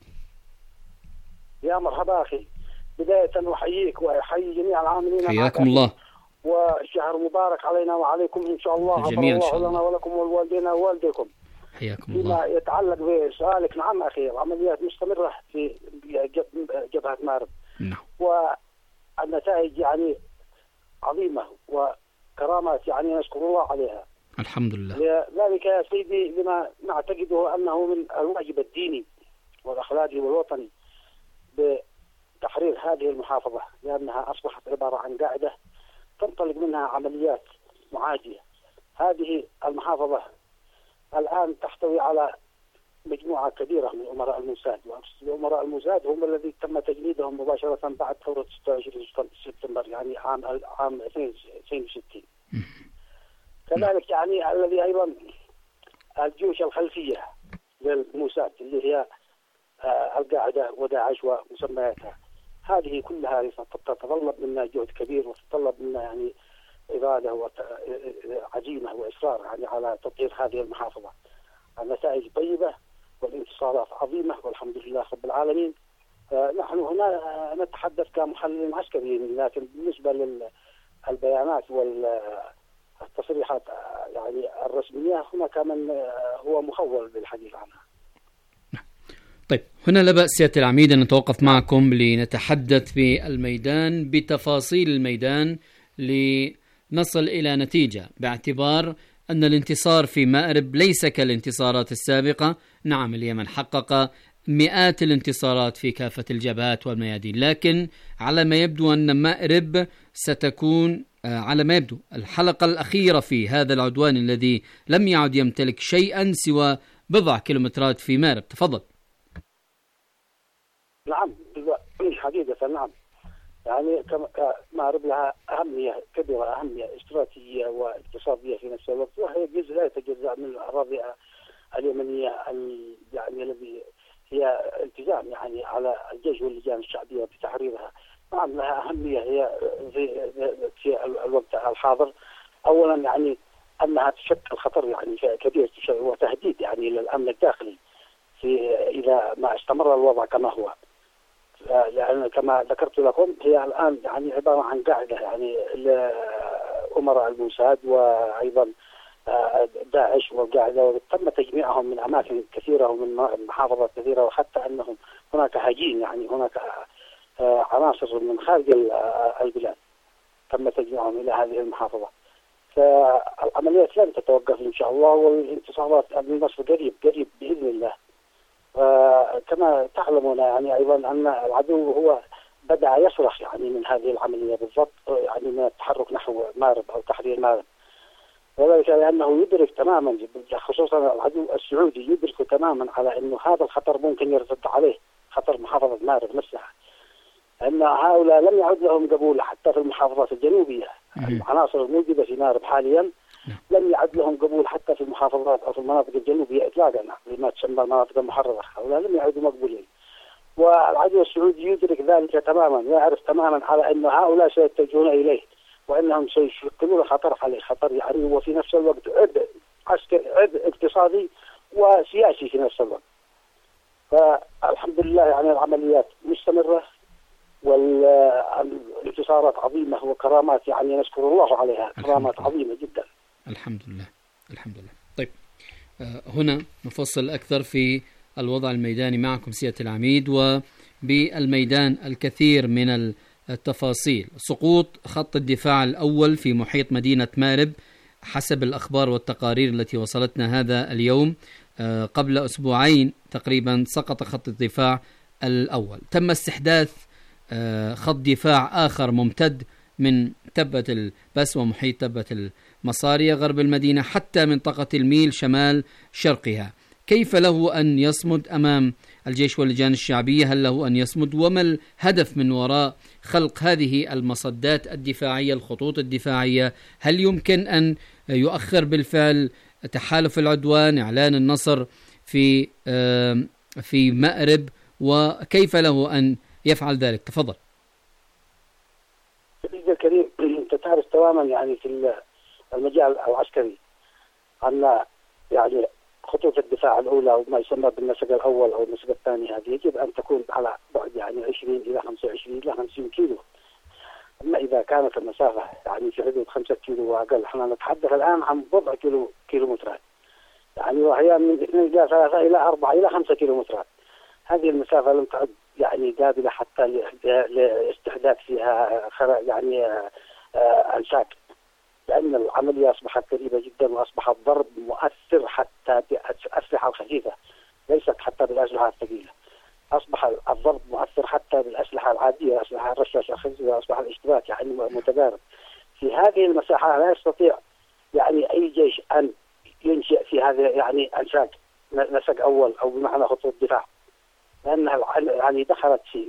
يا مرحبا أخي، بداية أحييك وأحيي جميع العاملين. حياكم الله. وشهر مبارك علينا وعليكم إن شاء الله. الجميع إن شاء الله. لنا ولكم والوالدين ووالديكم. حياكم الله. فيما يتعلق بسؤالك، نعم أخي، العمليات مستمرة في جبهة مأرب. نعم. والنتائج يعني عظيمة وكرامات يعني نشكر الله عليها. الحمد لله. لذلك يا سيدي لما نعتقده أنه من الواجب الديني والأخلاقي والوطني بتحرير هذه المحافظة، لأنها أصبحت عبارة عن قاعدة تنطلق منها عمليات معادية. هذه المحافظة الآن تحتوي على مجموعة كبيرة من أمراء الموساد، وأمراء الموساد هم الذي تم تجنيدهم مباشرة بعد ثورة 26 سبتمبر يعني عام 62. كذلك يعني الذي أيضا الجيوش الخلفية للموساد اللي هي القاعدة وداعش ومسمياتها، هذه كلها تتطلب منا جهد كبير وتتطلب منا يعني إرادة عزيمة وإصرار يعني على تطهير هذه المحافظة. النتائج طيبة والانتصارات عظيمة والحمد لله رب العالمين. نحن هنا نتحدث كمحللين عسكريين، لكن بالنسبة للبيانات والتصريحات يعني الرسمية هناك من هو مخول بالحديث عنها. طيب، هنا لا بأس سيادة العميد أن نتوقف معكم لنتحدث في الميدان بتفاصيل الميدان لنصل إلى نتيجة، باعتبار أن الانتصار في مأرب ليس كالانتصارات السابقة. نعم، اليمن حقق مئات الانتصارات في كافة الجبهات والميادين، لكن على ما يبدو أن مأرب ستكون على ما يبدو الحلقة الأخيرة في هذا العدوان الذي لم يعد يمتلك شيئا سوى بضع كيلومترات في مأرب. تفضل. نعم حقيقة، نعم، يعني مأرب لها أهمية كبيرة، أهمية استراتيجية واقتصادية في نفس الوقت، وهي جزء لا يتجزأ من الأراضي اليمنية يعني الذي هي التزام يعني على الجيش واللجان الشعبية بتحريرها. نعم لها أهمية هي في الوقت الحاضر. أولا يعني أنها تشكل خطر يعني كبير وتهديد يعني للأمن الداخلي في إذا ما استمر الوضع كما هو، لأن كما ذكرت لكم هي الآن يعني عبارة عن قاعدة يعني لأمراء الموساد وأيضا داعش والقاعدة، وتم تجميعهم من أماكن كثيرة ومن محافظات كثيرة، وحتى أنهم هناك هجين يعني هناك عناصر من خارج البلاد تم تجميعهم إلى هذه المحافظة. فالعمليات لن تتوقف إن شاء الله، والانتصارات النصر قريب بإذن الله. كما تعلمون يعني أيضا أن العدو هو بدأ يصرخ يعني من هذه العملية بالضبط، يعني من التحرك نحو مارب أو تحرير مارب، وذلك لأنه يدرك تماما خصوصا العدو السعودي يدرك تماما على أنه هذا الخطر ممكن يرتد عليه، خطر محافظة مارب نفسها، أن هؤلاء لم يعد لهم قبول حتى في المحافظات الجنوبية. العناصر الموجودة في مارب حاليا لم يعد لهم قبول حتى في المحافظات أو في المناطق الجنوبية إطلاقا، لما تسمى المناطق المحررة، هؤلاء لم يعدوا مقبولين. والعدو السعودي يدرك ذلك تماما، ويعرف تماما على أن هؤلاء سيتجهون إليه، وأنهم سيشكلون خطر عليه، خطر يعني وفي نفس الوقت عبء عسكري، عبء اقتصادي وسياسي في نفس الوقت. فالحمد لله يعني العمليات مستمرة والانتصارات عظيمة وكرامات يعني نشكر الله عليها، كرامات عظيمة جدا. الحمد لله الحمد لله. طيب هنا نفصل أكثر في الوضع الميداني معكم سيادة العميد، وبالميدان الكثير من التفاصيل. سقوط خط الدفاع الأول في محيط مدينة مارب حسب الأخبار والتقارير التي وصلتنا هذا اليوم. قبل أسبوعين تقريبا سقط خط الدفاع الأول. تم استحداث خط دفاع آخر ممتد من تبة البس ومحيط تبة المصارية غرب المدينة حتى منطقة الميل شمال شرقها. كيف له أن يصمد أمام الجيش واللجان الشعبية؟ هل له أن يصمد؟ وما الهدف من وراء خلق هذه المصدات الدفاعية، الخطوط الدفاعية؟ هل يمكن أن يؤخر بالفعل تحالف العدوان إعلان النصر في مأرب، وكيف له أن يفعل ذلك؟ تفضل. سيدي الكريم، أنت تعرف تماما يعني في المجال العسكري أن يعني خطوط الدفاع الأولى وما يسمى بالنسق الأول أو النسق الثاني هذه يجب أن تكون على بعد يعني 20 إلى 25 إلى 50 كيلو. أما إذا كانت المسافة يعني في حدود 5 كيلو وأقل، احنا نتحدث الآن عن بضع كيلومترات، يعني وهي من 2 إلى 3 إلى 4 إلى 5 كيلومترات. هذه المسافة لم تعد يعني قابلة حتى لاستحداث فيها يعني أنساك، لأن العملية أصبحت قريبة جدا، وأصبح الضرب مؤثر حتى بالأسلحة الخفيفة، ليست حتى بالأسلحة الثقيلة. أصبح الضرب مؤثر حتى بالأسلحة العادية، أسلحة الرشاش الخفيفة، أصبح الاشتباك يعني متقارب. في هذه المساحة لا يستطيع يعني أي جيش أن ينشئ في هذا يعني أنساك نسق أول أو بمعنى خطوط دفاع، لأنها يعني دخلت في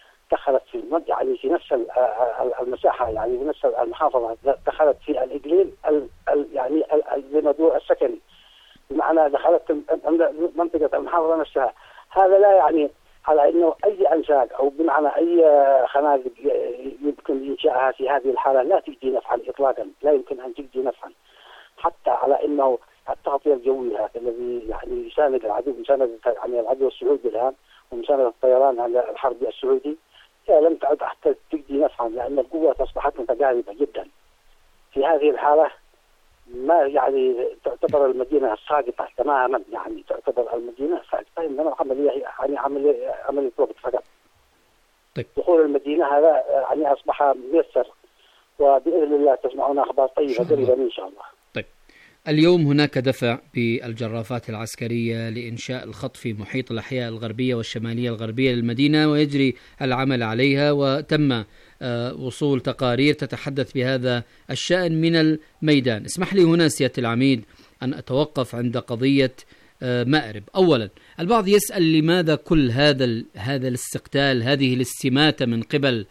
يعني في نفس المساحة، يعني في نفس المحافظة، دخلت في الإقليم يعني المدور السكني، بمعنى دخلت منطقة المحافظة نفسها. هذا لا يعني على أنه أي أنساق أو بمعنى أي خنادق يمكن إنشائها في هذه الحالة لا تجدي نفعا إطلاقا، لا يمكن أن تجدي نفعا، حتى على أنه التغطية الجوية الذي يعني يساند العدو، مساند يعني العدو السعودي الآن ومساند الطيران على الحربي السعودي، لم تعد حتى تجدي نفعا، لأن القوة أصبحت متقاربة جدا. في هذه الحالة ما يعني تعتبر المدينة ساقطة تماما، يعني تعتبر المدينة ساقطة، إنما العملية هي يعني عملية وقت فقط. طيب. دخول المدينة هذا يعني أصبح ميسر، وبإذن الله تسمعون أخبار طيبة قريبا إن شاء الله. طيب. اليوم هناك دفع بالجرافات العسكرية لإنشاء الخط في محيط الأحياء الغربية والشمالية الغربية للمدينة، ويجري العمل عليها، وتم وصول تقارير تتحدث بهذا الشأن من الميدان. اسمح لي هنا سيادة العميد أن أتوقف عند قضية مأرب. أولا، البعض يسأل لماذا كل هذا الاستقتال، هذه الاستماتة من قبل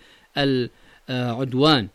العدوان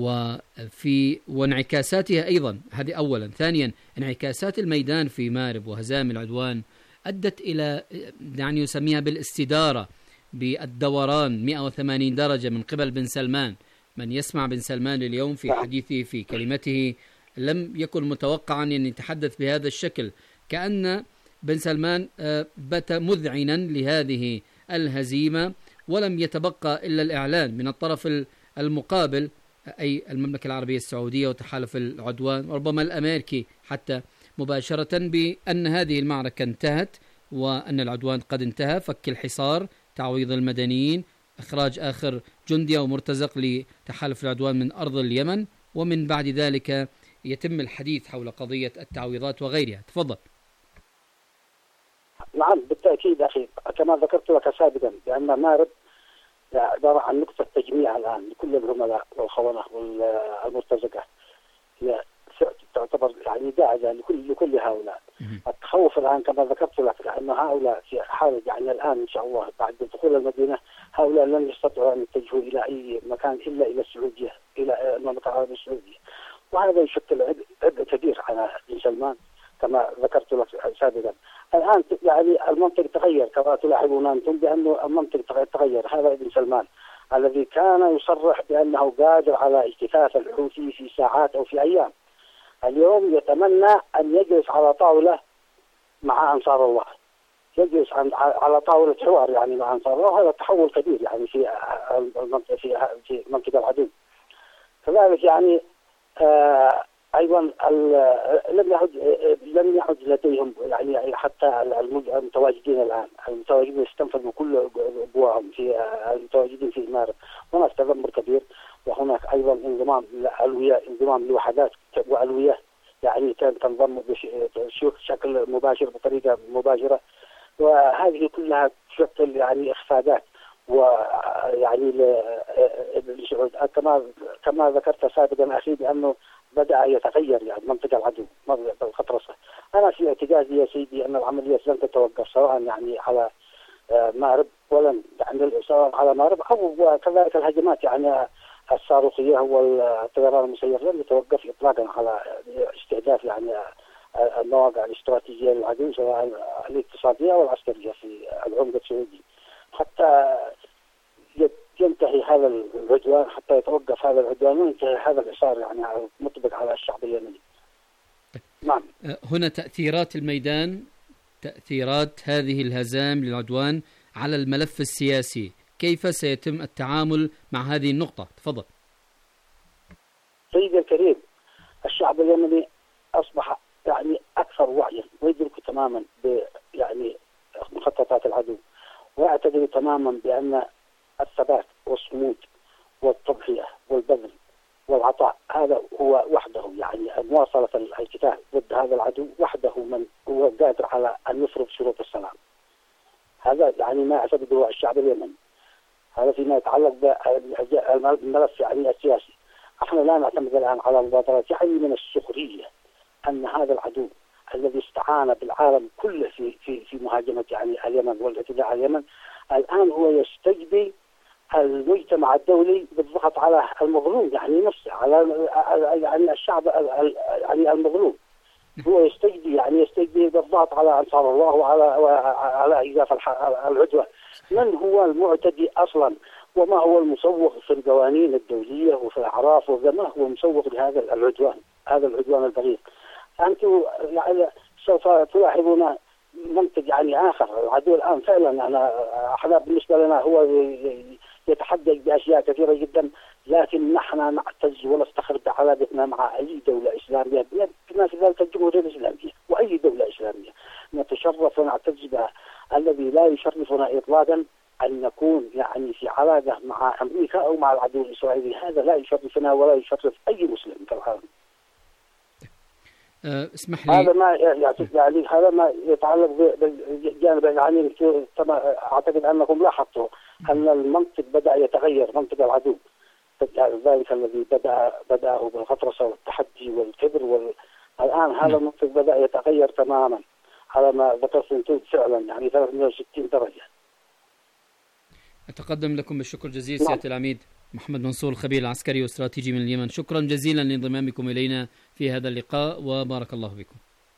وانعكاساتها أيضا، هذه أولا. ثانيا، انعكاسات الميدان في مأرب وهزائم العدوان أدت إلى يعني يسميها بالاستدارة، بالدوران 180 درجة من قبل بن سلمان. من يسمع بن سلمان اليوم في حديثه في كلمته لم يكن متوقعا أن يتحدث بهذا الشكل، كأن بن سلمان بات مذعنا لهذه الهزيمة، ولم يتبقى إلا الإعلان من الطرف المقابل، أي المملكة العربية السعودية وتحالف العدوان وربما الأمريكي حتى مباشرة، بأن هذه المعركة انتهت وأن العدوان قد انتهى، فك الحصار، تعويض المدنيين، إخراج آخر جندي أو مرتزق لتحالف العدوان من أرض اليمن، ومن بعد ذلك يتم الحديث حول قضية التعويضات وغيرها. تفضل. نعم بالتأكيد أخي، كما ذكرت لك سابقا بأن مأرب عبارة عن نقطة تجميع الآن لكل العملاء والخونة والمرتزقة. هي تعتبر يعني قاعدة لكل هؤلاء. التخوف الآن كما ذكرت لك لأن هؤلاء في حال يعني الآن إن شاء الله بعد دخول المدينة هؤلاء لن يستطيعوا أن يتجهوا إلى أي مكان إلا إلى السعودية، إلى المملكة العربية السعودية، وهذا يشكل عبء كبير على بن سلمان كما ذكرت لك سابقا. الآن يعني المنطق تغير كما تلاحظون أنتم بأنه المنطق تغير. هذا ابن سلمان الذي كان يصرح بأنه قادر على اجتثاث الحوثي في ساعات أو في أيام، اليوم يتمنى أن يجلس على طاولة مع أنصار الله، يجلس على طاولة حوار يعني مع أنصار الله. هذا تحول كبير يعني في منطقة العدو. كذلك يعني أيضا لم يعد لديهم يعني حتى المتواجدين الآن، المتواجدين استنفذوا كل قواهم في المتواجدين في مارب. هناك تذمر كبير، وهناك أيضا انضمام لوحدات وألوية يعني تنضم بشكل مباشر بطريقة مباشرة، وهذه كلها تشكل يعني إخفاقات ويعني للسعود. كما ذكرت سابقا أخي بأنه بدأ يتغير يعني منطقة العدو بالخطرسة. أنا في اعتقادي يا سيدي أن العملية لن تتوقف سواء يعني على مارب ولن يعني سواء على مارب أو كذلك الهجمات يعني الصاروخية والطيران المسير لن يتوقف إطلاقا على استهداف يعني المواقع الاستراتيجية للعدو سواء الاقتصادية أو العسكرية في العمق السعودي حتى ينتهي هذا العدوان، حتى يتوقف هذا العدوان وينتهي هذا الإصرار يعني مطبق على الشعب اليمني. نعم. هنا تأثيرات الميدان، تأثيرات هذه الهزائم للعدوان على الملف السياسي، كيف سيتم التعامل مع هذه النقطة؟ تفضل. سيدي الكريم، الشعب اليمني أصبح يعني أكثر وعيا ويدرك تماما يعني مخططات العدو، ويعتقد تماما بأن الثبات والصمود والتضحية والبذل والعطاء هذا هو وحده يعني مواصلة القتال ضد هذا العدو وحده من هو قادر على أن يفرض شروط السلام. هذا يعني ما يعتقده الشعب اليمني. هذا فيما يتعلق بالملف يعني السياسي. احنا لا نعتمد الآن على مبادرات، يعني من السخرية أن هذا العدو الذي استعان بالعالم كله في مهاجمة يعني اليمن والاعتداء على اليمن، الآن هو يستجدي المجتمع الدولي بالضغط على المظلوم يعني نفسه، على يعني الشعب يعني المظلوم. هو يستجدي بالضغط على أنصار الله وعلى إيقاف العدوى. من هو المعتدي أصلا؟ وما هو المسوق في القوانين الدولية وفي الأعراف؟ وما هو المسوق لهذا العدوان، هذا العدوان البغيض؟ أنتم يعني سوف تلاحظون منطق يعني آخر. العدو الآن فعلا احنا بالنسبة لنا هو يتحقق بأشياء كثيرة جدا، لكن نحن نعتز ونفتخر بعلاقتنا مع أي دولة إسلامية بما في ذلك الجمهورية الإسلامية وأي دولة إسلامية نتشرف ونعتز بها. الذي لا يشرفنا إطلاقا أن نكون يعني في علاقة مع أمريكا أو مع العدو الإسرائيلي. هذا لا يشرفنا ولا يشرف أي مسلم في العالم. اسمح لي، هذا ما يتعلق بالجانب يعني أعتقد أنكم لاحظتوا أن المنطق بدأ يتغير، منطق العدو ذلك الذي بدأه بالغطرسة والتحدي والكبر الآن هذا المنطق بدأ يتغير تماما على ما ذكرت انتم فعلا يعني 360 درجة. أتقدم لكم بالشكر جزيل سيادة العميد محمد منصور، الخبير العسكري والاستراتيجي من اليمن. شكرا جزيلا لانضمامكم إلينا في هذا اللقاء وبارك الله بكم.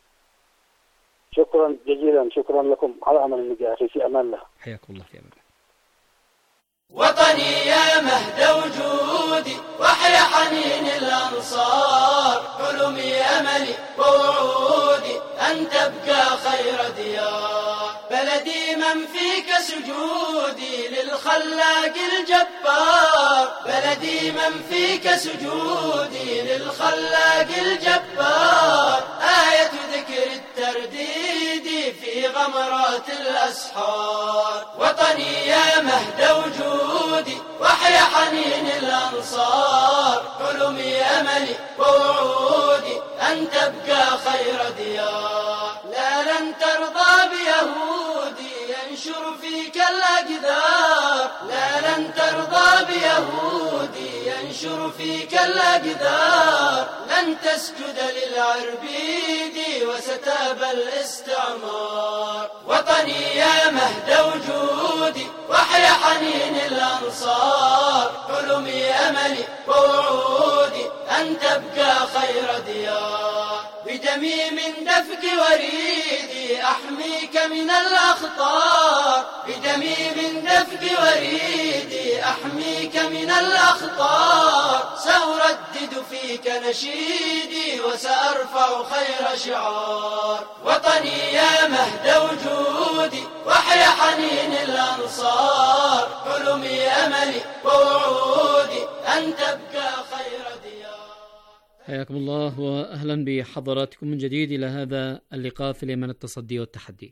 شكرا جزيلا، شكرا لكم على أمل اللقاء في أمان الله. حياكم الله في أمان الله. وطني يا مهد وجودي وحيا حنين الأنصار، حلمي أملي ووعودي أن تبقى خير ديار، بلدي من فيك سجودي للخلاق الجبار، بلدي من فيك سجودي للخلاق الجبار، آية ذكر الترديد في غمرات الأسحار. وطني يا مهد وجودي وحيا حنين الأنصار، حلمي أملي ووعودي أن تبقى خير ديار، لا لن ترضى بيهودي ينشر فيك الأقدار، لا لن ترضى بيهودي ينشر فيك الأقدار، لن تسجد للعربيد وستابى الاستعمار. وطني يا مهد وجودي وحي حنين الأنصار، حلمي أملي ووعودي أن تبقى خير ديار. بدمي من دفق وريدي أحميك من الأخطار، بدمي من دفق وريدي أحميك من الأخطار. سأردد فيك نشيدي وسأرفع خير شعار. وطني يا مهد وجودي وحي حنين الأنصار، حلمي أملي ووعودي أن تبقى خير ديار. حياكم الله وأهلا بحضراتكم من جديد إلى هذا اللقاء في اليمن التصدي والتحدي.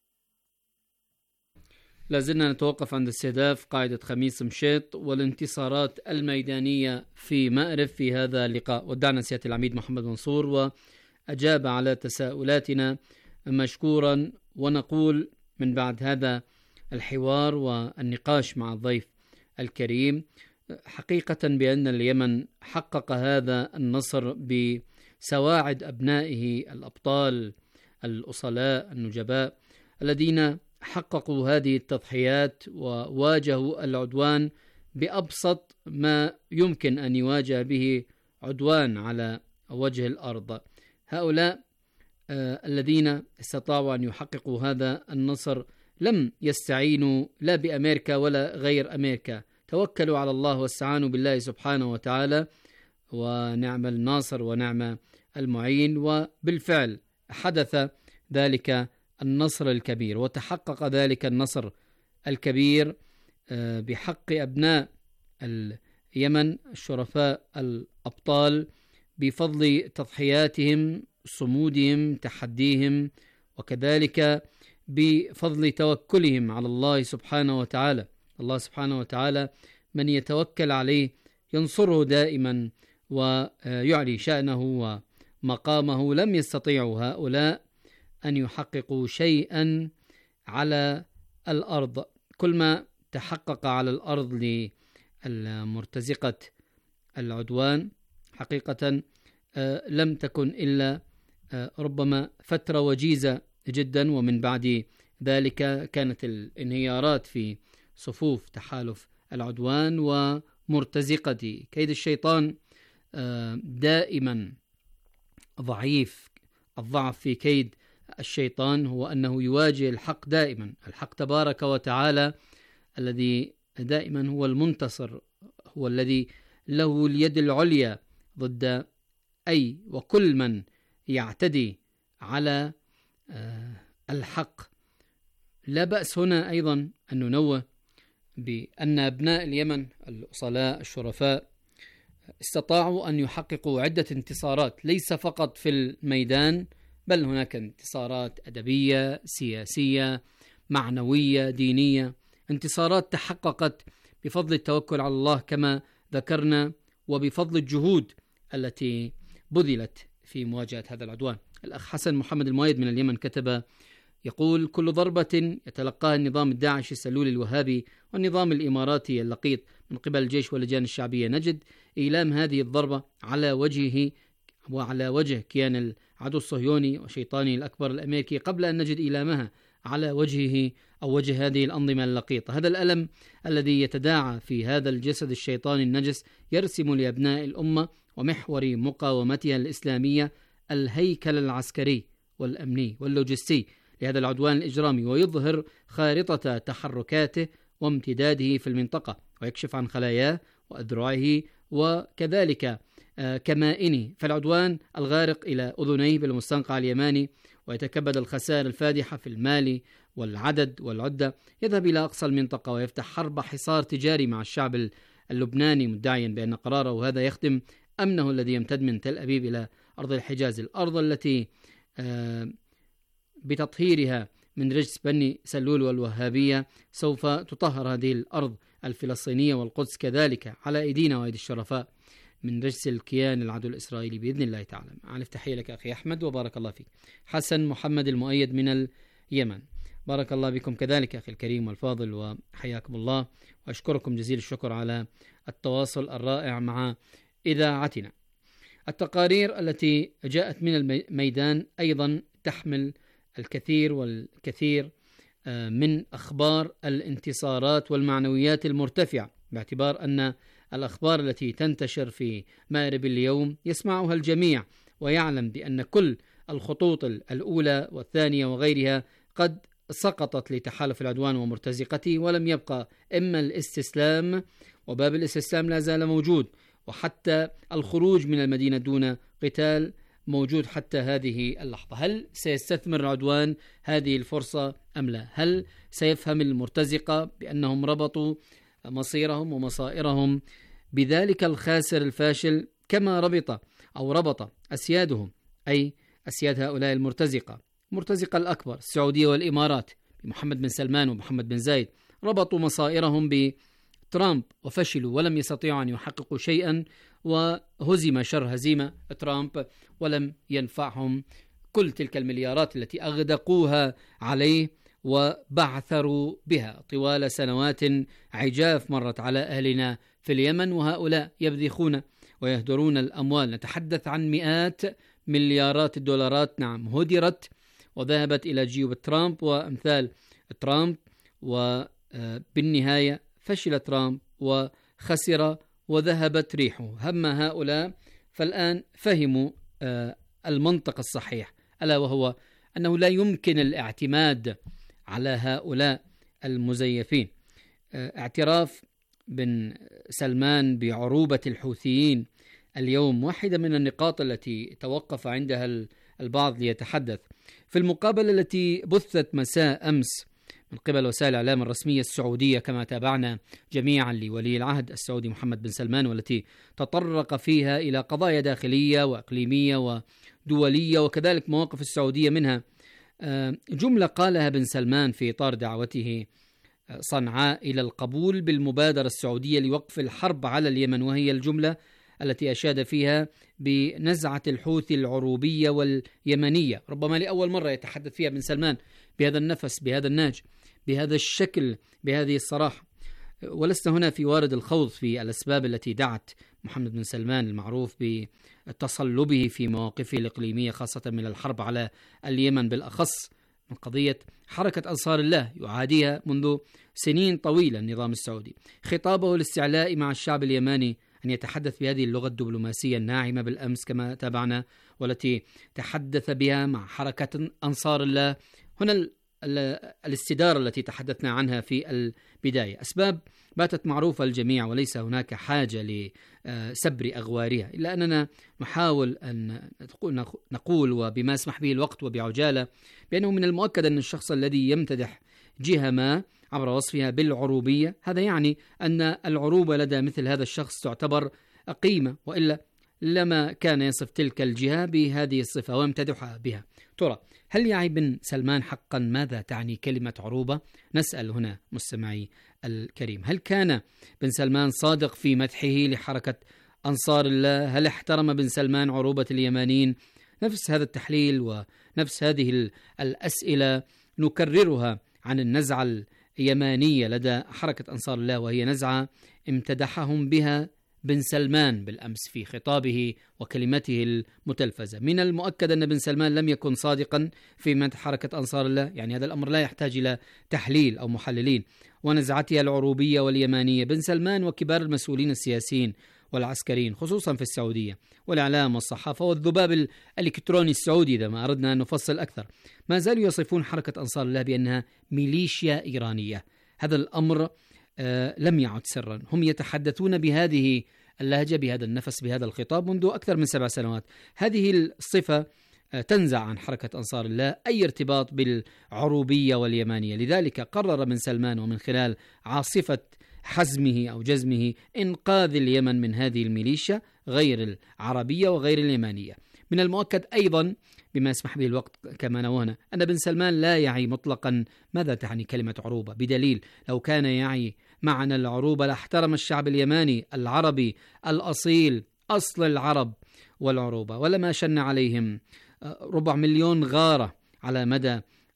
لازلنا نتوقف عند استهداف قاعدة خميس مشيط والانتصارات الميدانية في مأرب في هذا اللقاء. ودعنا سيادة العميد محمد منصور وأجاب على تساؤلاتنا مشكورا، ونقول من بعد هذا الحوار والنقاش مع الضيف الكريم حقيقة بأن اليمن حقق هذا النصر بسواعد أبنائه الأبطال الأصلاء النجباء الذين حققوا هذه التضحيات وواجهوا العدوان بأبسط ما يمكن أن يواجه به عدوان على وجه الأرض. هؤلاء الذين استطاعوا أن يحققوا هذا النصر لم يستعينوا لا بأمريكا ولا غير أمريكا، توكلوا على الله واستعانوا بالله سبحانه وتعالى، ونعم الناصر ونعم المعين. وبالفعل حدث ذلك النصر الكبير، وتحقق ذلك النصر الكبير بحق أبناء اليمن الشرفاء الأبطال بفضل تضحياتهم، صمودهم، تحديهم، وكذلك بفضل توكلهم على الله سبحانه وتعالى. الله سبحانه وتعالى من يتوكل عليه ينصره دائما ويعلي شأنه ومقامه. لم يستطيعوا هؤلاء أن يحققوا شيئا على الأرض. كل ما تحقق على الأرض لمرتزقة العدوان حقيقة لم تكن إلا ربما فترة وجيزة جدا، ومن بعد ذلك كانت الانهيارات في صفوف تحالف العدوان ومرتزقة كيد الشيطان دائما ضعيف. الضعف في كيد الشيطان هو أنه يواجه الحق دائما، الحق تبارك وتعالى الذي دائما هو المنتصر، هو الذي له اليد العليا ضد أي وكل من يعتدي على الحق. لا بأس هنا أيضا أن ننوه بأن أبناء اليمن الأصلاء الشرفاء استطاعوا أن يحققوا عدة انتصارات، ليس فقط في الميدان، بل هناك انتصارات أدبية، سياسية، معنوية، دينية، انتصارات تحققت بفضل التوكل على الله كما ذكرنا، وبفضل الجهود التي بذلت في مواجهة هذا العدوان. الأخ حسن محمد المؤيد من اليمن كتب يقول: كل ضربة يتلقاها النظام الداعشي السلولي الوهابي والنظام الإماراتي اللقيط من قبل الجيش واللجان الشعبية، نجد إيلام هذه الضربة على وجهه وعلى وجه كيان العدو الصهيوني وشيطاني الأكبر الأمريكي قبل أن نجد إيلامها على وجهه أو وجه هذه الأنظمة اللقيطة. هذا الألم الذي يتداعى في هذا الجسد الشيطاني النجس يرسم لأبناء الأمة ومحور مقاومتها الإسلامية الهيكل العسكري والأمني واللوجستي لهذا العدوان الإجرامي، ويظهر خارطة تحركاته وامتداده في المنطقة، ويكشف عن خلاياه وأذرعه وكذلك كمائنه. فالعدوان الغارق إلى أذنيه بالمستنقع اليماني ويتكبد الخسائر الفادحة في المال والعدد والعدة، يذهب إلى أقصى المنطقة ويفتح حرب حصار تجاري مع الشعب اللبناني، مدعيا بأن قراره هذا يخدم أمنه الذي يمتد من تل أبيب إلى أرض الحجاز، الأرض التي بتطهيرها من رجس بني سلول والوهابية سوف تطهر هذه الأرض الفلسطينية والقدس كذلك على أيدينا وأيدي الشرفاء من رجس الكيان العدو الإسرائيلي بإذن الله تعالى. ألف تحية لك أخي أحمد وبارك الله فيك. حسن محمد المؤيد من اليمن. بارك الله بكم كذلك أخي الكريم والفاضل وحياكم الله، وأشكركم جزيل الشكر على التواصل الرائع مع إذاعتنا. التقارير التي جاءت من الميدان أيضا تحمل الكثير والكثير من أخبار الانتصارات والمعنويات المرتفعة، باعتبار أن الأخبار التي تنتشر في مأرب اليوم يسمعها الجميع ويعلم بأن كل الخطوط الأولى والثانية وغيرها قد سقطت لتحالف العدوان ومرتزقته، ولم يبقى إما الاستسلام، وباب الاستسلام لا زال موجود، وحتى الخروج من المدينة دون قتال موجود حتى هذه اللحظة. هل سيستثمر العدوان هذه الفرصة أم لا؟ هل سيفهم المرتزقة بأنهم ربطوا مصيرهم ومصائرهم بذلك الخاسر الفاشل كما ربط أسيادهم، أي أسياد هؤلاء المرتزقة الأكبر السعودية والإمارات بمحمد بن سلمان ومحمد بن زايد، ربطوا مصائرهم بترامب وفشلوا ولم يستطيعوا أن يحققوا شيئا، وهزم شر هزيمة ترامب ولم ينفعهم كل تلك المليارات التي أغدقوها عليه وبعثروا بها طوال سنوات عجاف مرت على أهلنا في اليمن، وهؤلاء يبذخون ويهدرون الأموال. نتحدث عن مئات مليارات الدولارات، نعم، هدرت وذهبت إلى جيوب ترامب وأمثال ترامب، وبالنهاية فشل ترامب وخسر وذهبت ريحه. هم هؤلاء فالآن فهموا المنطق الصحيح، ألا وهو أنه لا يمكن الاعتماد على هؤلاء المزيفين. اعتراف بن سلمان بعروبة الحوثيين اليوم واحدة من النقاط التي توقف عندها البعض ليتحدث. في المقابلة التي بثت مساء أمس من قبل وسائل الإعلام الرسمية السعودية كما تابعنا جميعا لولي العهد السعودي محمد بن سلمان، والتي تطرق فيها إلى قضايا داخلية وإقليمية ودولية وكذلك مواقف السعودية منها، جملة قالها بن سلمان في إطار دعوته صنعاء إلى القبول بالمبادرة السعودية لوقف الحرب على اليمن، وهي الجملة التي أشاد فيها بنزعة الحوثي العروبية واليمنية. ربما لأول مرة يتحدث فيها بن سلمان بهذا النفس، بهذا الناج، بهذا الشكل، بهذه الصراحة. ولست هنا في وارد الخوض في الأسباب التي دعت محمد بن سلمان المعروف بتصلبه في مواقفه الإقليمية خاصة من الحرب على اليمن، بالأخص من قضية حركة أنصار الله يعاديها منذ سنين طويلة النظام السعودي. خطابه الاستعلاء مع الشعب اليماني أن يتحدث بهذه اللغة الدبلوماسية الناعمة بالأمس كما تابعنا، والتي تحدث بها مع حركة أنصار الله. هنا الاستدارة التي تحدثنا عنها في البداية أسباب باتت معروفة للجميع وليس هناك حاجة لسبر أغوارها، إلا أننا نحاول أن نقول وبما يسمح به الوقت وبعجالة بأنه من المؤكد أن الشخص الذي يمتدح جهة ما عبر وصفها بالعروبية، هذا يعني أن العروبة لدى مثل هذا الشخص تعتبر قيمة، وإلا لما كان يصف تلك الجهة بهذه الصفة ويمتدحها بها. ترى هل يعي بن سلمان حقا ماذا تعني كلمة عروبة؟ نسأل هنا مستمعي الكريم، هل كان بن سلمان صادق في مدحه لحركة أنصار الله؟ هل احترم بن سلمان عروبة اليمانيين؟ نفس هذا التحليل ونفس هذه الأسئلة نكررها عن النزعة اليمانية لدى حركة أنصار الله، وهي نزعة امتدحهم بها بن سلمان بالأمس في خطابه وكلمته المتلفزة. من المؤكد أن بن سلمان لم يكن صادقا في مدح حركة أنصار الله، يعني هذا الأمر لا يحتاج إلى تحليل أو محللين. ونزعتها العروبية واليمانية، بن سلمان وكبار المسؤولين السياسيين والعسكريين خصوصا في السعودية والإعلام والصحافة والذباب الإلكتروني السعودي إذا ما أردنا أن نفصل أكثر، ما زالوا يصفون حركة أنصار الله بأنها ميليشيا إيرانية. هذا الأمر لم يعد سرا، هم يتحدثون بهذه اللهجة، بهذا النفس، بهذا الخطاب منذ أكثر من 7 سنوات. هذه الصفة تنزع عن حركة أنصار الله أي ارتباط بالعروبية واليمانية. لذلك قرر بن سلمان ومن خلال عاصفة حزمه أو جزمه إنقاذ اليمن من هذه الميليشيا غير العربية وغير اليمانية. من المؤكد أيضا بما يسمح به الوقت كما نوهنا أن بن سلمان لا يعي مطلقا ماذا تعني كلمة عروبة، بدليل لو كان يعي معنى العروبة لاحترم الشعب اليماني العربي الأصيل أصل العرب والعروبة، ولما شن عليهم 400,000 غارة على مدى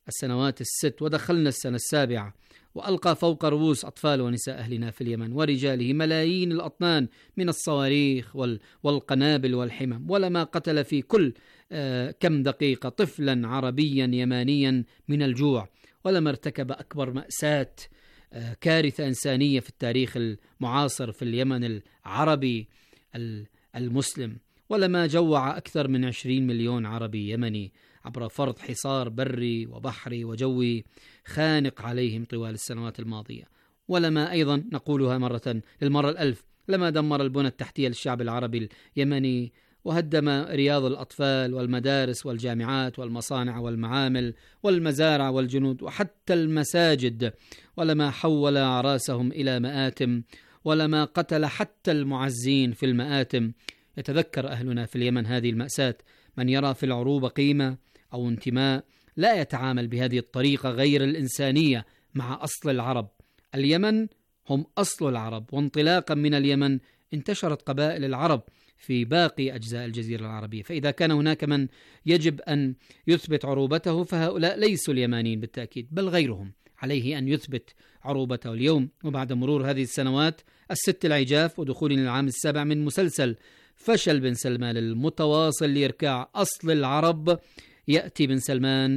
السنوات الست ودخلنا السنة السابعة، وألقى فوق رؤوس أطفال ونساء أهلنا في اليمن ورجاله ملايين الأطنان من الصواريخ والقنابل والحمم، ولما قتل في كل كم دقيقة طفلا عربيا يمانيا من الجوع، ولما ارتكب أكبر مأساة كارثة إنسانية في التاريخ المعاصر في اليمن العربي المسلم، ولما جوع أكثر من 20 مليون عربي يمني عبر فرض حصار بري وبحري وجوي خانق عليهم طوال السنوات الماضية، ولما أيضا نقولها للمرة الألف لما دمر البنى التحتية للشعب العربي اليمني وهدم رياض الأطفال والمدارس والجامعات والمصانع والمعامل والمزارع والجنود وحتى المساجد، ولما حول أعراسهم إلى مآتم، ولما قتل حتى المعزين في المآتم. يتذكر أهلنا في اليمن هذه المأساة. من يرى في العروبة قيمة أو انتماء لا يتعامل بهذه الطريقة غير الإنسانية مع أصل العرب. اليمن هم أصل العرب، وانطلاقا من اليمن انتشرت قبائل العرب في باقي أجزاء الجزيرة العربية، فإذا كان هناك من يجب أن يثبت عروبته فهؤلاء ليسوا اليمانيين بالتأكيد، بل غيرهم عليه أن يثبت عروبته. اليوم وبعد مرور هذه السنوات الست العجاف ودخولنا العام السابع من مسلسل فشل بن سلمان المتواصل لإركاع أصل العرب، يأتي بن سلمان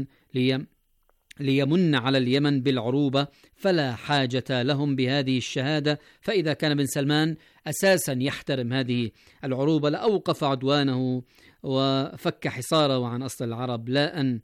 ليمن على اليمن بالعروبة، فلا حاجة لهم بهذه الشهادة. فإذا كان بن سلمان أساسا يحترم هذه العروبة لأوقف عدوانه وفك حصاره عن أصل العرب، لا أن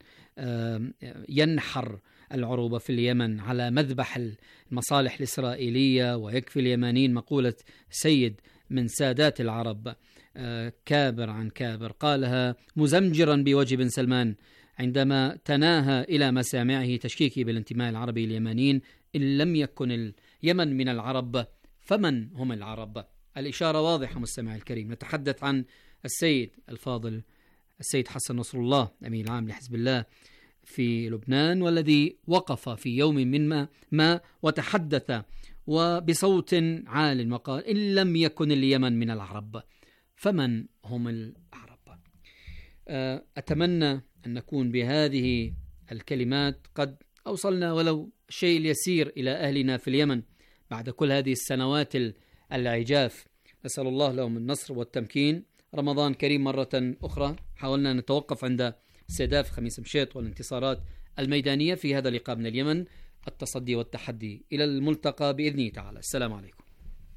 ينحر العروبة في اليمن على مذبح المصالح الإسرائيلية. ويكفي اليمانيين مقولة سيد من سادات العرب كابر عن كابر قالها مزمجرا بوجه بن سلمان عندما تناهى إلى مسامعه تشكيكي بالانتماء العربي اليمانيين: إن لم يكن اليمن من العرب فمن هم العرب؟ الإشارة واضحة مستمع الكريم. نتحدث عن السيد الفاضل السيد حسن نصر الله أمين العام لحزب الله في لبنان، والذي وقف في يوم من ما وتحدث وبصوت عال وقال: إن لم يكن اليمن من العرب فمن هم العرب؟ أتمنى أن نكون بهذه الكلمات قد أوصلنا ولو شيء اليسير إلى أهلنا في اليمن بعد كل هذه السنوات العجاف. نسأل الله لهم النصر والتمكين. رمضان كريم مرة أخرى. حاولنا أن نتوقف عند استهداف خميس مشيط والانتصارات الميدانية في هذا اللقاء من اليمن، التصدي والتحدي. إلى الملتقى بإذنه تعالى. السلام عليكم.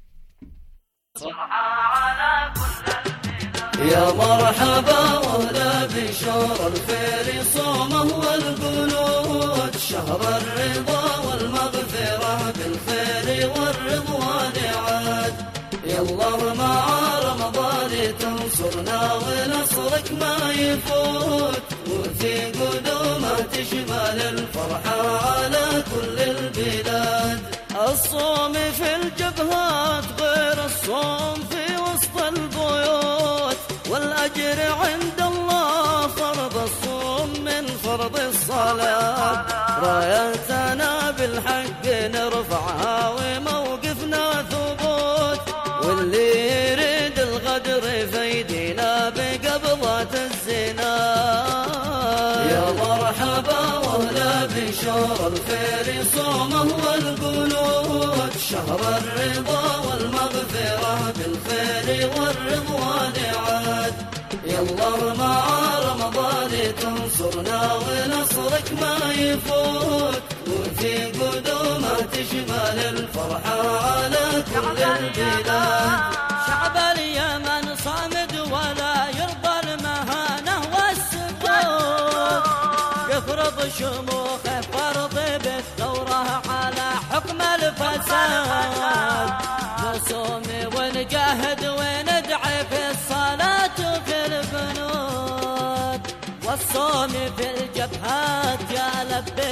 يا مرحبا وهلا بشهر الخير صومه والقنوت، شهر الرضا والمغفرة بالخير والرضوان عاد. يلا مع رمضان تنصرنا ونصرك ما يفوت، وفي قدومه تشمل الفرحة على كل البلاد. الصوم في الجبهات غير الصوم في وسط البيوت، والأجر عند الله فرض الصوم من فرض الصلاة. رايتنا بالحق نرفعها وموقفنا ثبوت، واللي يريد الغدر فيدينا بقبضة الزنا. يا مرحبا وهلا بشهر الخير صومه والقنوت، شهر الرضا والمغفرة بالخير والرضوان عاد. يلا مع رمضان تنصرنا ونصرك ما يفوت، وفي قدومه تشمل الفرحة على كل البلاد. شعب اليمن صامد ولا يرضى المهانة والسكوت، يفرض شموخه فرض بالثورة على حكم الفساد. نصوم ونجاهد وندعي في الصلاة وفي البنود، والصوم في الجبهات يا لبي